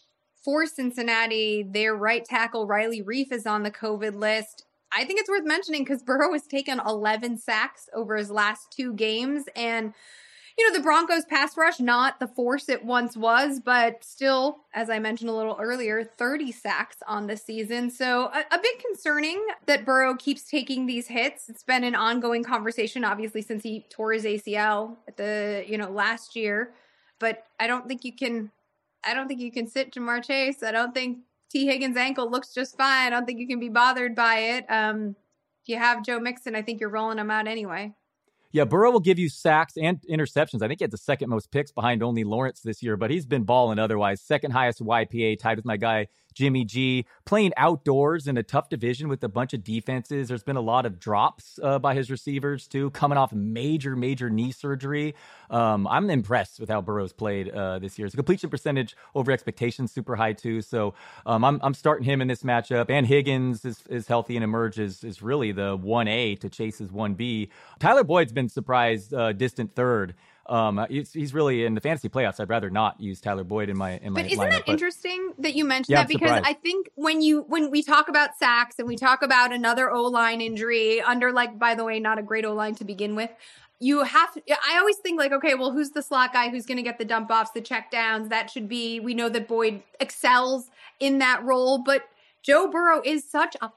for Cincinnati, their right tackle Riley Reif is on the COVID list. I think it's worth mentioning because Burrow has taken eleven sacks over his last two games, and you know, the Broncos pass rush, not the force it once was, but still, as I mentioned a little earlier, thirty sacks on the season. So a, a bit concerning that Burrow keeps taking these hits. It's been an ongoing conversation, obviously, since he tore his A C L at the, you know, last year. But I don't think you can, I don't think you can sit Jamar Chase. I don't think T. Higgins' ankle looks just fine. I don't think you can be bothered by it. Um, if you have Joe Mixon, I think you're rolling him out anyway. Yeah, Burrow will give you sacks and interceptions. I think he had the second most picks behind only Lawrence this year, but he's been balling otherwise. Second highest Y P A, tied with my guy Jimmy G. Playing outdoors in a tough division with a bunch of defenses. There's been a lot of drops uh, by his receivers, too, coming off major, major knee surgery. Um, I'm impressed with how Burrow's played uh, this year. His completion percentage over expectations super high, too. So um, I'm I'm starting him in this matchup. And Higgins is, is healthy and emerges is really the one A to Chase's one B. Tyler Boyd's been surprised uh, distant third. Um, he's, he's really in the fantasy playoffs. I'd rather not use Tyler Boyd in my in my. But isn't lineup, that but, interesting that you mentioned yeah, that? Because I think when you when we talk about sacks and we talk about another O-line injury under, like, by the way, not a great O-line to begin with, you have to, I always think like, okay, well, who's the slot guy who's going to get the dump offs, the check downs? That should be. We know that Boyd excels in that role, but Joe Burrow is such a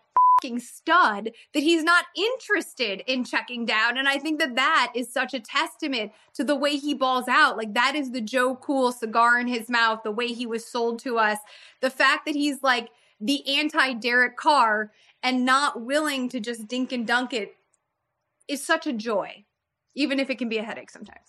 stud that he's not interested in checking down. And I think that that is such a testament to the way he balls out. Like, that is the Joe Cool cigar in his mouth, the way he was sold to us. The fact that he's like the anti-Derek Carr and not willing to just dink and dunk it is such a joy, even if it can be a headache sometimes.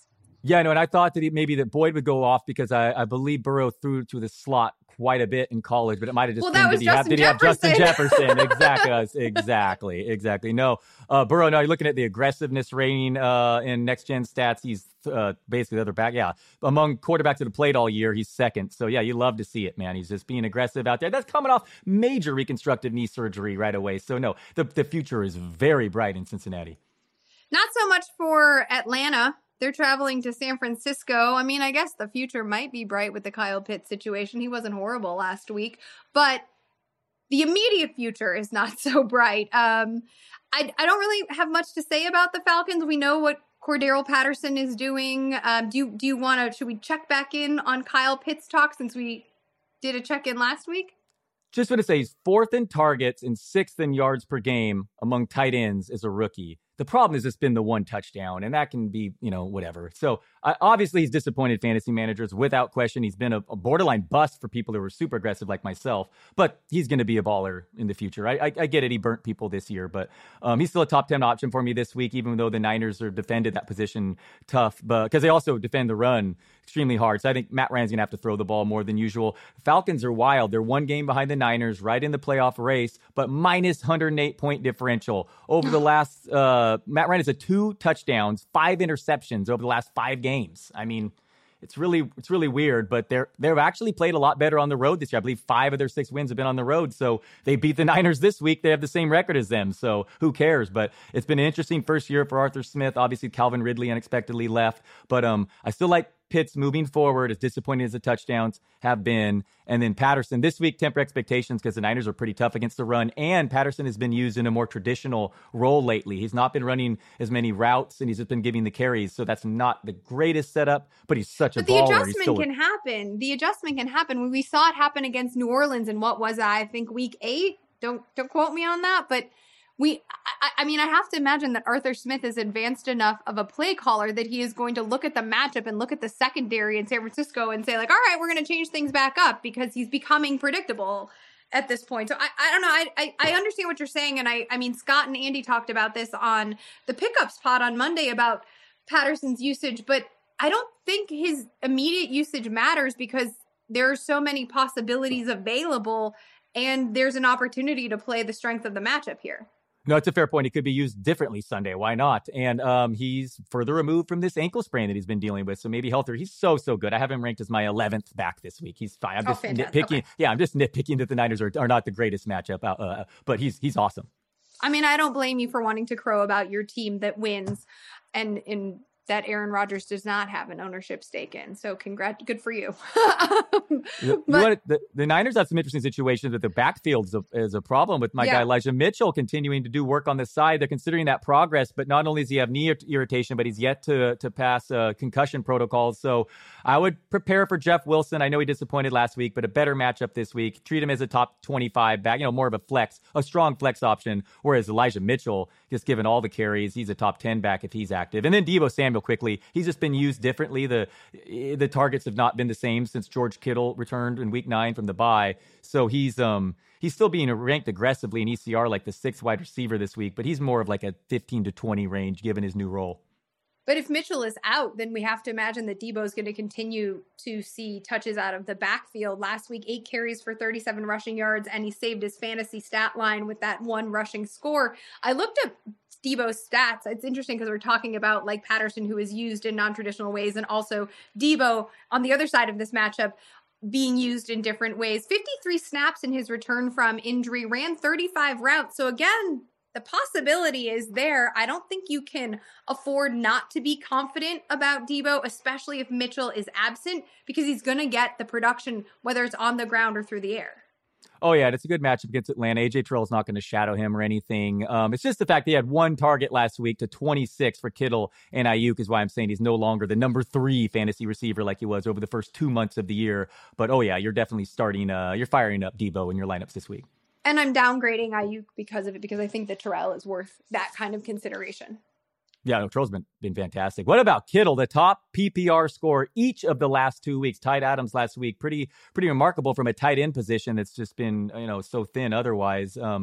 Yeah, no, and I thought that he, maybe that Boyd would go off because I, I believe Burrow threw to the slot quite a bit in college, but it might have just well, been, that was did, he Justin have, did he have Justin Jefferson? Exactly, exactly, exactly. No, uh, Burrow, no, you're looking at the aggressiveness rating uh, in next-gen stats. He's uh, basically the other back. Yeah, among quarterbacks that have played all year, he's second. So, yeah, you love to see it, man. He's just being aggressive out there. That's coming off major reconstructive knee surgery right away. So, no, the, the future is very bright in Cincinnati. Not so much for Atlanta. They're traveling to San Francisco. I mean, I guess the future might be bright with the Kyle Pitts situation. He wasn't horrible last week, but the immediate future is not so bright. Um, I, I don't really have much to say about the Falcons. We know what Cordarrelle Patterson is doing. Um, do you, do you want to, should we check back in on Kyle Pitts talk since we did a check-in last week? Just want to say he's fourth in targets and sixth in yards per game among tight ends as a rookie. The problem is it's been the one touchdown, and that can be, you know, whatever. So uh, obviously he's disappointed fantasy managers without question. He's been a, a borderline bust for people who were super aggressive like myself, but he's going to be a baller in the future. I, I, I get it. He burnt people this year, but um, he's still a top ten option for me this week, even though the Niners are defended that position tough, but because they also defend the run extremely hard. So I think Matt Ryan's going to have to throw the ball more than usual. Falcons are wild. They're one game behind the Niners, right in the playoff race, but minus one hundred eight point differential over the last uh, Uh, Matt Ryan has a two touchdowns, five interceptions over the last five games. I mean, it's really it's really weird, but they're they've actually played a lot better on the road this year. I believe five of their six wins have been on the road. So they beat the Niners this week. They have the same record as them. So who cares? But it's been an interesting first year for Arthur Smith. Obviously, Calvin Ridley unexpectedly left, but um, I still like Pitts moving forward, as disappointing as the touchdowns have been. And then Patterson this week, temper expectations because the Niners are pretty tough against the run. And Patterson has been used in a more traditional role lately. He's not been running as many routes and he's just been giving the carries. So that's not the greatest setup, but he's such a but the baller. adjustment still... can happen. The adjustment can happen. We saw it happen against New Orleans in what was that, I think week eight. Don't don't quote me on that, but We, I, I mean, I have to imagine that Arthur Smith is advanced enough of a play caller that he is going to look at the matchup and look at the secondary in San Francisco and say like, all right, we're going to change things back up because he's becoming predictable at this point. So I, I don't know. I, I, I understand what you're saying. And I, I mean, Scott and Andy talked about this on the pickups pod on Monday about Patterson's usage, but I don't think his immediate usage matters because there are so many possibilities available and there's an opportunity to play the strength of the matchup here. No, it's a fair point. He could be used differently Sunday. Why not? And um, he's further removed from this ankle sprain that he's been dealing with. So maybe healthier. He's so, so good. I have him ranked as my eleventh back this week. He's fine. I'm just oh, nitpicking. Okay. Yeah, I'm just nitpicking that the Niners are, are not the greatest matchup, uh, uh, but he's he's awesome. I mean, I don't blame you for wanting to crow about your team that wins and in that Aaron Rodgers does not have an ownership stake in. So congrats, good for you. um, but, what, the, the Niners have some interesting situations that the backfield is a, is a problem with my yeah. guy Elijah Mitchell continuing to do work on the side. They're considering that progress, but not only does he have knee irritation, but he's yet to to pass uh, concussion protocols. So I would prepare for Jeff Wilson. I know he disappointed last week, but a better matchup this week. Treat him as a top twenty-five back, you know, more of a flex, a strong flex option. Whereas Elijah Mitchell, just given all the carries, he's a top ten back if he's active. And then Deebo Samuel quickly. He's just been used differently. The the targets have not been the same since George Kittle returned in week nine from the bye. So he's um he's still being ranked aggressively in E C R like the sixth wide receiver this week, but he's more of like a fifteen to twenty range given his new role. But if Mitchell is out, then we have to imagine that Deebo is going to continue to see touches out of the backfield. Last week, eight carries for thirty-seven rushing yards, and he saved his fantasy stat line with that one rushing score. I looked up Deebo's stats. It's interesting because we're talking about like Patterson, who is used in non-traditional ways, and also Deebo on the other side of this matchup being used in different ways. fifty-three snaps in his return from injury, ran thirty-five routes. So again, the possibility is there. I don't think you can afford not to be confident about Deebo, especially if Mitchell is absent, because he's going to get the production, whether it's on the ground or through the air. Oh, yeah, it's a good matchup against Atlanta. A J Terrell's not going to shadow him or anything. Um, it's just the fact that he had one target last week to twenty-six for Kittle and Ayuk is why I'm saying he's no longer the number three fantasy receiver like he was over the first two months of the year. But, oh, yeah, you're definitely starting, uh, you're firing up Deebo in your lineups this week. And I'm downgrading Ayuk because of it, because I think that Terrell is worth that kind of consideration. Yeah, no, Terrell's been, been fantastic. What about Kittle, the top P P R scorer each of the last two weeks? Tied Adams last week. Pretty pretty remarkable from a tight end position that's just been, you know, so thin otherwise. Um,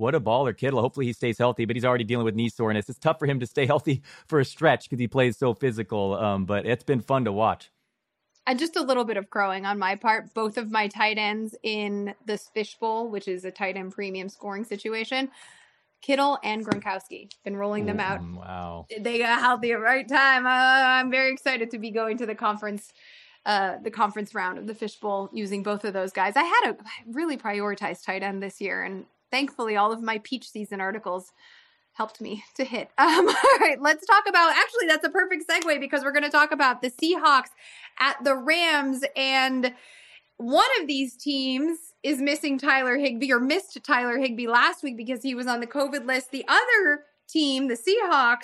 what a baller, Kittle. Hopefully he stays healthy, but he's already dealing with knee soreness. It's tough for him to stay healthy for a stretch because he plays so physical, um, but it's been fun to watch. And just a little bit of crowing on my part. Both of my tight ends in this Fishbowl, which is a tight end premium scoring situation, Kittle and Gronkowski. Been rolling them out. Ooh, wow. They got healthy at the right time. Uh, I'm very excited to be going to the conference uh, the conference round of the Fishbowl using both of those guys. I had a I really prioritized tight end this year, and thankfully all of my peach season articles helped me to hit. Um, all right, let's talk about, actually, that's a perfect segue because we're going to talk about the Seahawks at the Rams. And one of these teams is missing Tyler Higbee, or missed Tyler Higbee last week because he was on the COVID list. The other team, the Seahawks,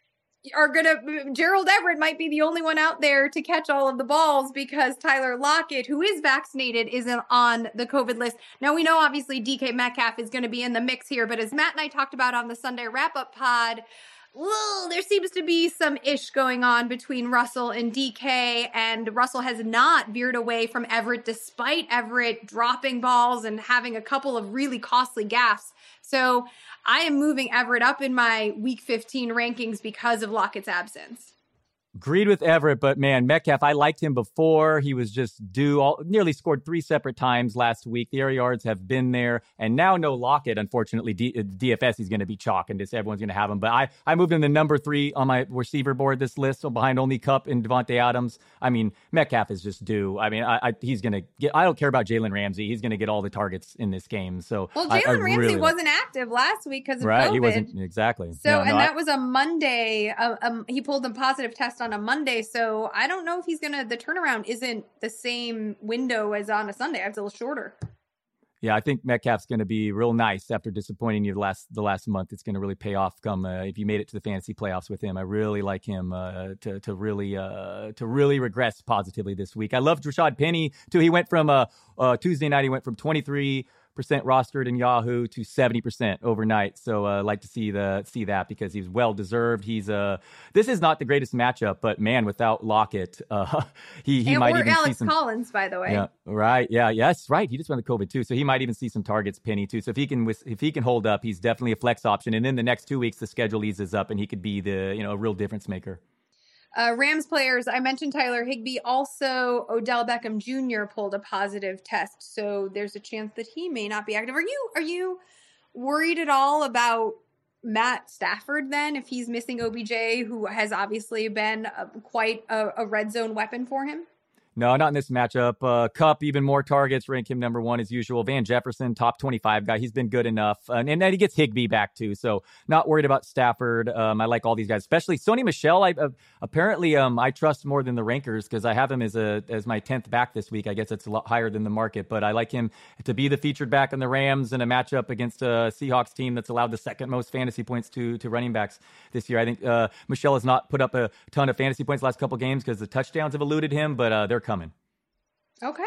are going to, Gerald Everett might be the only one out there to catch all of the balls because Tyler Lockett, who is vaccinated, isn't on the COVID list. Now, we know obviously D K Metcalf is going to be in the mix here, but as Matt and I talked about on the Sunday wrap-up pod, well, there seems to be some ish going on between Russell and D K, and Russell has not veered away from Everett despite Everett dropping balls and having a couple of really costly gaffes. So I am moving Everett up in my week fifteen rankings because of Lockett's absence. Agreed with Everett, but man, Metcalf, I liked him before. He was just due, all, nearly scored three separate times last week. The air yards have been there, and now no Lockett. Unfortunately, D- DFS, he's going to be chalk, and just everyone's going to have him. But I, I moved him to number three on my receiver board this list, so behind only Kupp and Devontae Adams. I mean, Metcalf is just due. I mean, I, I, he's going to get, I don't care about Jalen Ramsey. He's going to get all the targets in this game. So Well, Jalen Ramsey really wasn't like, active last week because of right, COVID. He wasn't, exactly. So, no, and no, that I, was a Monday. Uh, um, he pulled a positive test on a Monday, so So I don't know if he's going to, the turnaround isn't the same window as on a Sunday. It's a little shorter. Yeah, I think Metcalf's going to be real nice after disappointing you the last the last month. It's going to really pay off come uh, if you made it to the fantasy playoffs with him. I really like him uh, to to really uh, to really regress positively this week. I love Rashad Penny too. He went from uh, uh, Tuesday night. He went from twenty-three percent rostered in Yahoo to seventy percent overnight. So I uh, like to see the see that because he's well deserved. He's uh this is not the greatest matchup, but man, without Lockett, uh, he he and, might or even Alex see some Collins, by the way. Yeah, right. Yeah, yes, right. He just went to COVID too, so he might even see some targets. Penny too. So if he can if he can hold up, he's definitely a flex option. And then the next two weeks, the schedule eases up, and he could be the you know a real difference maker. Uh, Rams players, I mentioned Tyler Higbee. Also, Odell Beckham Junior pulled a positive test, so there's a chance that he may not be active. Are you are you worried at all about Matt Stafford then, if he's missing O B J, who has obviously been a, quite a, a red zone weapon for him? No, not in this matchup. Uh, Kupp, even more targets, rank him number one as usual. Van Jefferson, top twenty-five guy. He's been good enough. And, and then he gets Higbee back too. So not worried about Stafford. Um, I like all these guys, especially Sony Michel. I, uh, apparently, um, I trust more than the rankers because I have him as a as my tenth back this week. I guess it's a lot higher than the market, but I like him to be the featured back in the Rams in a matchup against a Seahawks team that's allowed the second most fantasy points to to running backs this year. I think uh, Michel has not put up a ton of fantasy points the last couple games because the touchdowns have eluded him, but uh, they're coming. Okay.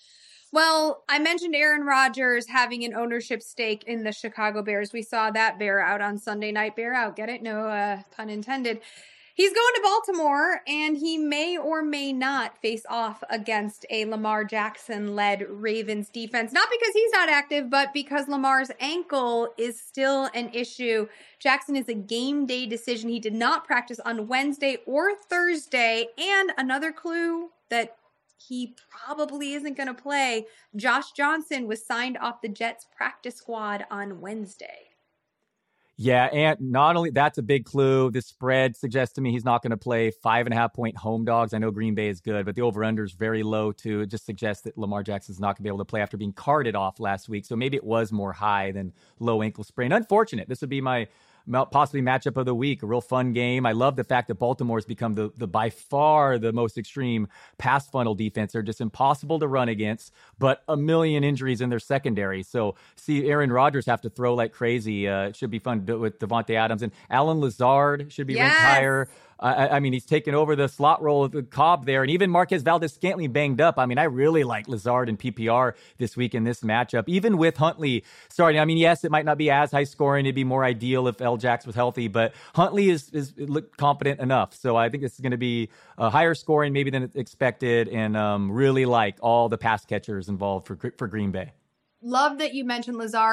Well, I mentioned Aaron Rodgers having an ownership stake in the Chicago Bears. We saw that bear out on Sunday night. Bear out. Get it? No uh, pun intended. He's going to Baltimore, and he may or may not face off against a Lamar Jackson-led Ravens defense. Not because he's not active, but because Lamar's ankle is still an issue. Jackson is a game day decision. He did not practice on Wednesday or Thursday. And another clue that he probably isn't going to play, Josh Johnson was signed off the Jets practice squad on Wednesday. Yeah, and not only that's a big clue. The spread suggests to me he's not going to play. Five and a half point home dogs. I know Green Bay is good, but the over-under is very low too. It just suggests that Lamar Jackson's not going to be able to play after being carted off last week. So maybe it was more high than low ankle sprain. Unfortunate. This would be my possibly matchup of the week. A real fun game. I love the fact that Baltimore's become the, the by far the most extreme pass funnel defense. They're just impossible to run against, but a million injuries in their secondary. So see Aaron Rodgers have to throw like crazy. Uh, it should be fun to do it with Devontae Adams, and Alan Lazard should be yes. ranked higher. I, I mean, he's taken over the slot role of the Cobb there, and even Marquez Valdes-Scantling banged up. I mean, I really like Lazard and P P R this week in this matchup, even with Huntley starting. I mean, yes, it might not be as high scoring. It'd be more ideal if L. Jax was healthy, but Huntley is, is looked competent enough. So I think this is going to be a higher scoring maybe than expected, and um, really like all the pass catchers involved for for Green Bay. Love that you mentioned Lazard.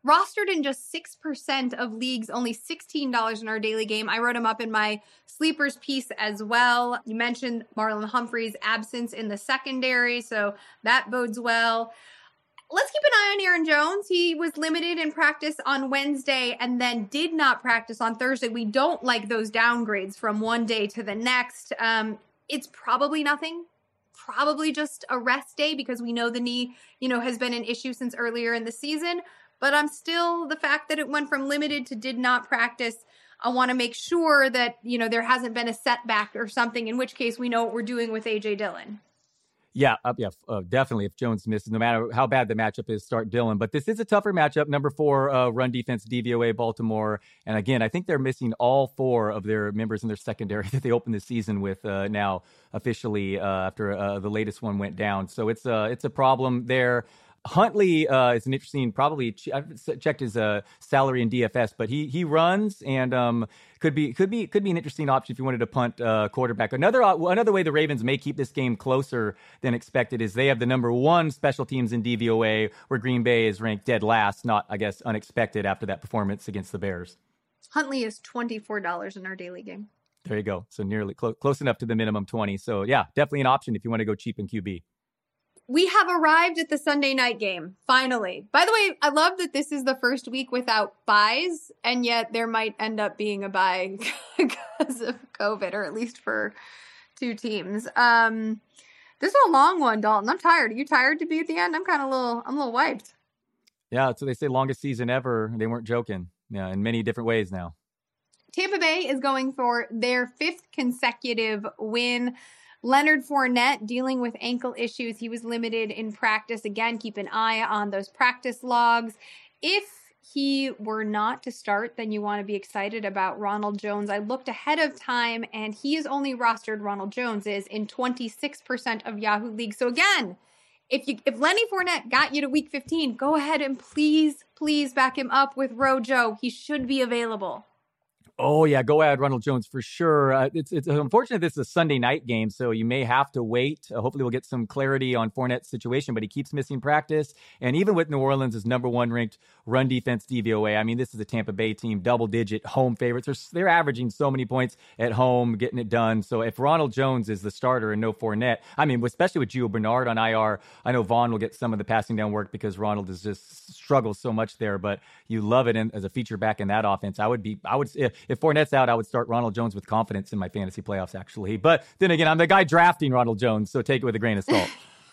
rostered in just six percent of leagues, only sixteen dollars in our daily game. I wrote him up in my sleepers piece as well. You mentioned Marlon Humphrey's absence in the secondary, so that bodes well. Let's keep an eye on Aaron Jones. He was limited in practice on Wednesday and then did not practice on Thursday. We don't like those downgrades from one day to the next. Um, it's probably nothing. Probably just a rest day because we know the knee, you know, has been an issue since earlier in the season. But I'm still, the fact that it went from limited to did not practice, I want to make sure that, you know, there hasn't been a setback or something, in which case we know what we're doing with A J Dillon. Yeah, uh, yeah, uh, definitely. If Jones misses, no matter how bad the matchup is, start Dillon. But this is a tougher matchup. Number four, uh, run defense, D V O A, Baltimore. And again, I think they're missing all four of their members in their secondary that they opened the season with uh, now officially uh, after uh, the latest one went down. So it's uh, it's a problem there. Huntley uh, is an interesting, probably, I've checked his uh, salary in D F S, but he he runs and um, could be could be could be an interesting option if you wanted to punt uh, quarterback. Another another way the Ravens may keep this game closer than expected is they have the number one special teams in D V O A, where Green Bay is ranked dead last. Not, I guess, unexpected after that performance against the Bears. Huntley is twenty-four dollars in our daily game. There you go. So nearly clo- close enough to the minimum twenty. So yeah, definitely an option if you want to go cheap in Q B. We have arrived at the Sunday night game, finally. By the way, I love that this is the first week without buys, and yet there might end up being a bye because of COVID, or at least for two teams. Um, this is a long one, Dalton. I'm tired. Are you tired to be at the end? I'm kind of a little, I'm a little wiped. Yeah, so they say longest season ever. They weren't joking. Yeah, in many different ways now. Tampa Bay is going for their fifth consecutive win. Leonard Fournette dealing with ankle issues. He was limited in practice. Again, keep an eye on those practice logs. If he were not to start, then you want to be excited about Ronald Jones. I looked ahead of time, and he is only rostered, Ronald Jones is, in twenty-six percent of Yahoo leagues. So again, if you if Lenny Fournette got you to week fifteen, go ahead and please, please back him up with Rojo. He should be available. Oh, yeah, go ahead, Ronald Jones, for sure. Uh, it's it's unfortunate this is a Sunday night game, so you may have to wait. Uh, hopefully we'll get some clarity on Fournette's situation, but he keeps missing practice. And even with New Orleans as number one ranked run defense D V O A, I mean, this is a Tampa Bay team, double-digit home favorites. They're, they're averaging so many points at home, getting it done. So if Ronald Jones is the starter and no Fournette, I mean, especially with Gio Bernard on I R, I know Vaughn will get some of the passing down work because Ronald is just struggles so much there, but you love it in, as a feature back in that offense. I would be, I would, if, if Fournette's out, I would start Ronald Jones with confidence in my fantasy playoffs, actually. But then again, I'm the guy drafting Ronald Jones, so take it with a grain of salt.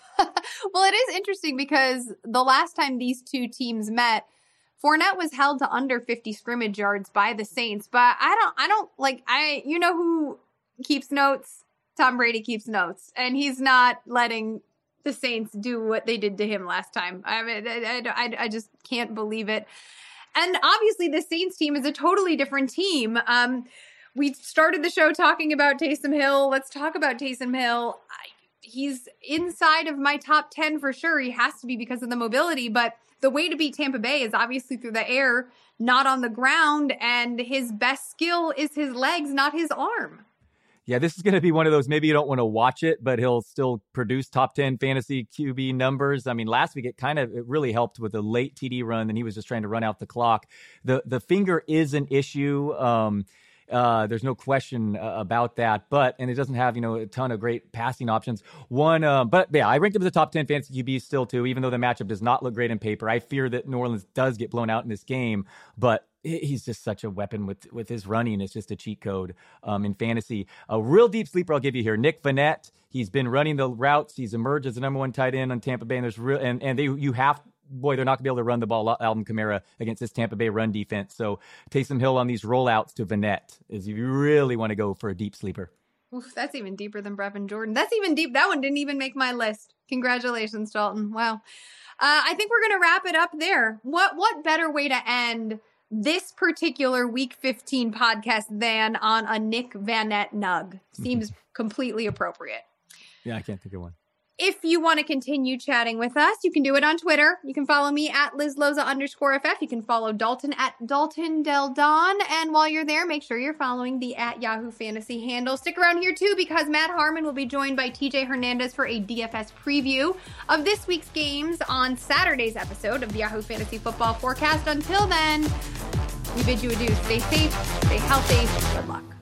Well, it is interesting because the last time these two teams met, Fournette was held to under fifty scrimmage yards by the Saints. But I don't, I don't like, I, you know who keeps notes? Tom Brady keeps notes, and he's not letting the Saints do what they did to him last time. I mean, I, I, I just can't believe it. And obviously, the Saints team is a totally different team. Um, we started the show talking about Taysom Hill. Let's talk about Taysom Hill. I, he's inside of my top ten for sure. He has to be because of the mobility. But the way to beat Tampa Bay is obviously through the air, not on the ground. And his best skill is his legs, not his arm. Yeah, this is going to be one of those, maybe you don't want to watch it, but he'll still produce top ten fantasy Q B numbers. I mean, last week it kind of, it really helped with a late T D run, and he was just trying to run out the clock. The the finger is an issue. Um, uh, there's no question uh, about that, but, and it doesn't have, you know, a ton of great passing options. One, uh, but yeah, I ranked him as a top ten fantasy Q B still too, even though the matchup does not look great in paper. I fear that New Orleans does get blown out in this game, but he's just such a weapon with, with his running. It's just a cheat code um, in fantasy. A real deep sleeper I'll give you here. Nick Vannett. He's been running the routes. He's emerged as the number one tight end on Tampa Bay. And there's real, and, and they, you have, boy, they're not going to be able to run the ball, Alvin Kamara, against this Tampa Bay run defense. So Taysom Hill on these rollouts to Vannett is if you really want to go for a deep sleeper. Oof, that's even deeper than Brevin Jordan. That's even deep. That one didn't even make my list. Congratulations, Dalton. Wow. Uh, I think we're going to wrap it up there. What, what better way to end this particular week fifteen podcast than on a Nick Vannett nug? Seems completely appropriate. Yeah, I can't think of one. If you want to continue chatting with us, you can do it on Twitter. You can follow me at LizLoza underscore FF. You can follow Dalton at Dalton Del Don. And while you're there, make sure you're following the at Yahoo Fantasy handle. Stick around here too, because Matt Harmon will be joined by T J Hernandez for a D F S preview of this week's games on Saturday's episode of the Yahoo Fantasy Football Forecast. Until then, we bid you adieu. Stay safe, stay healthy. Good luck.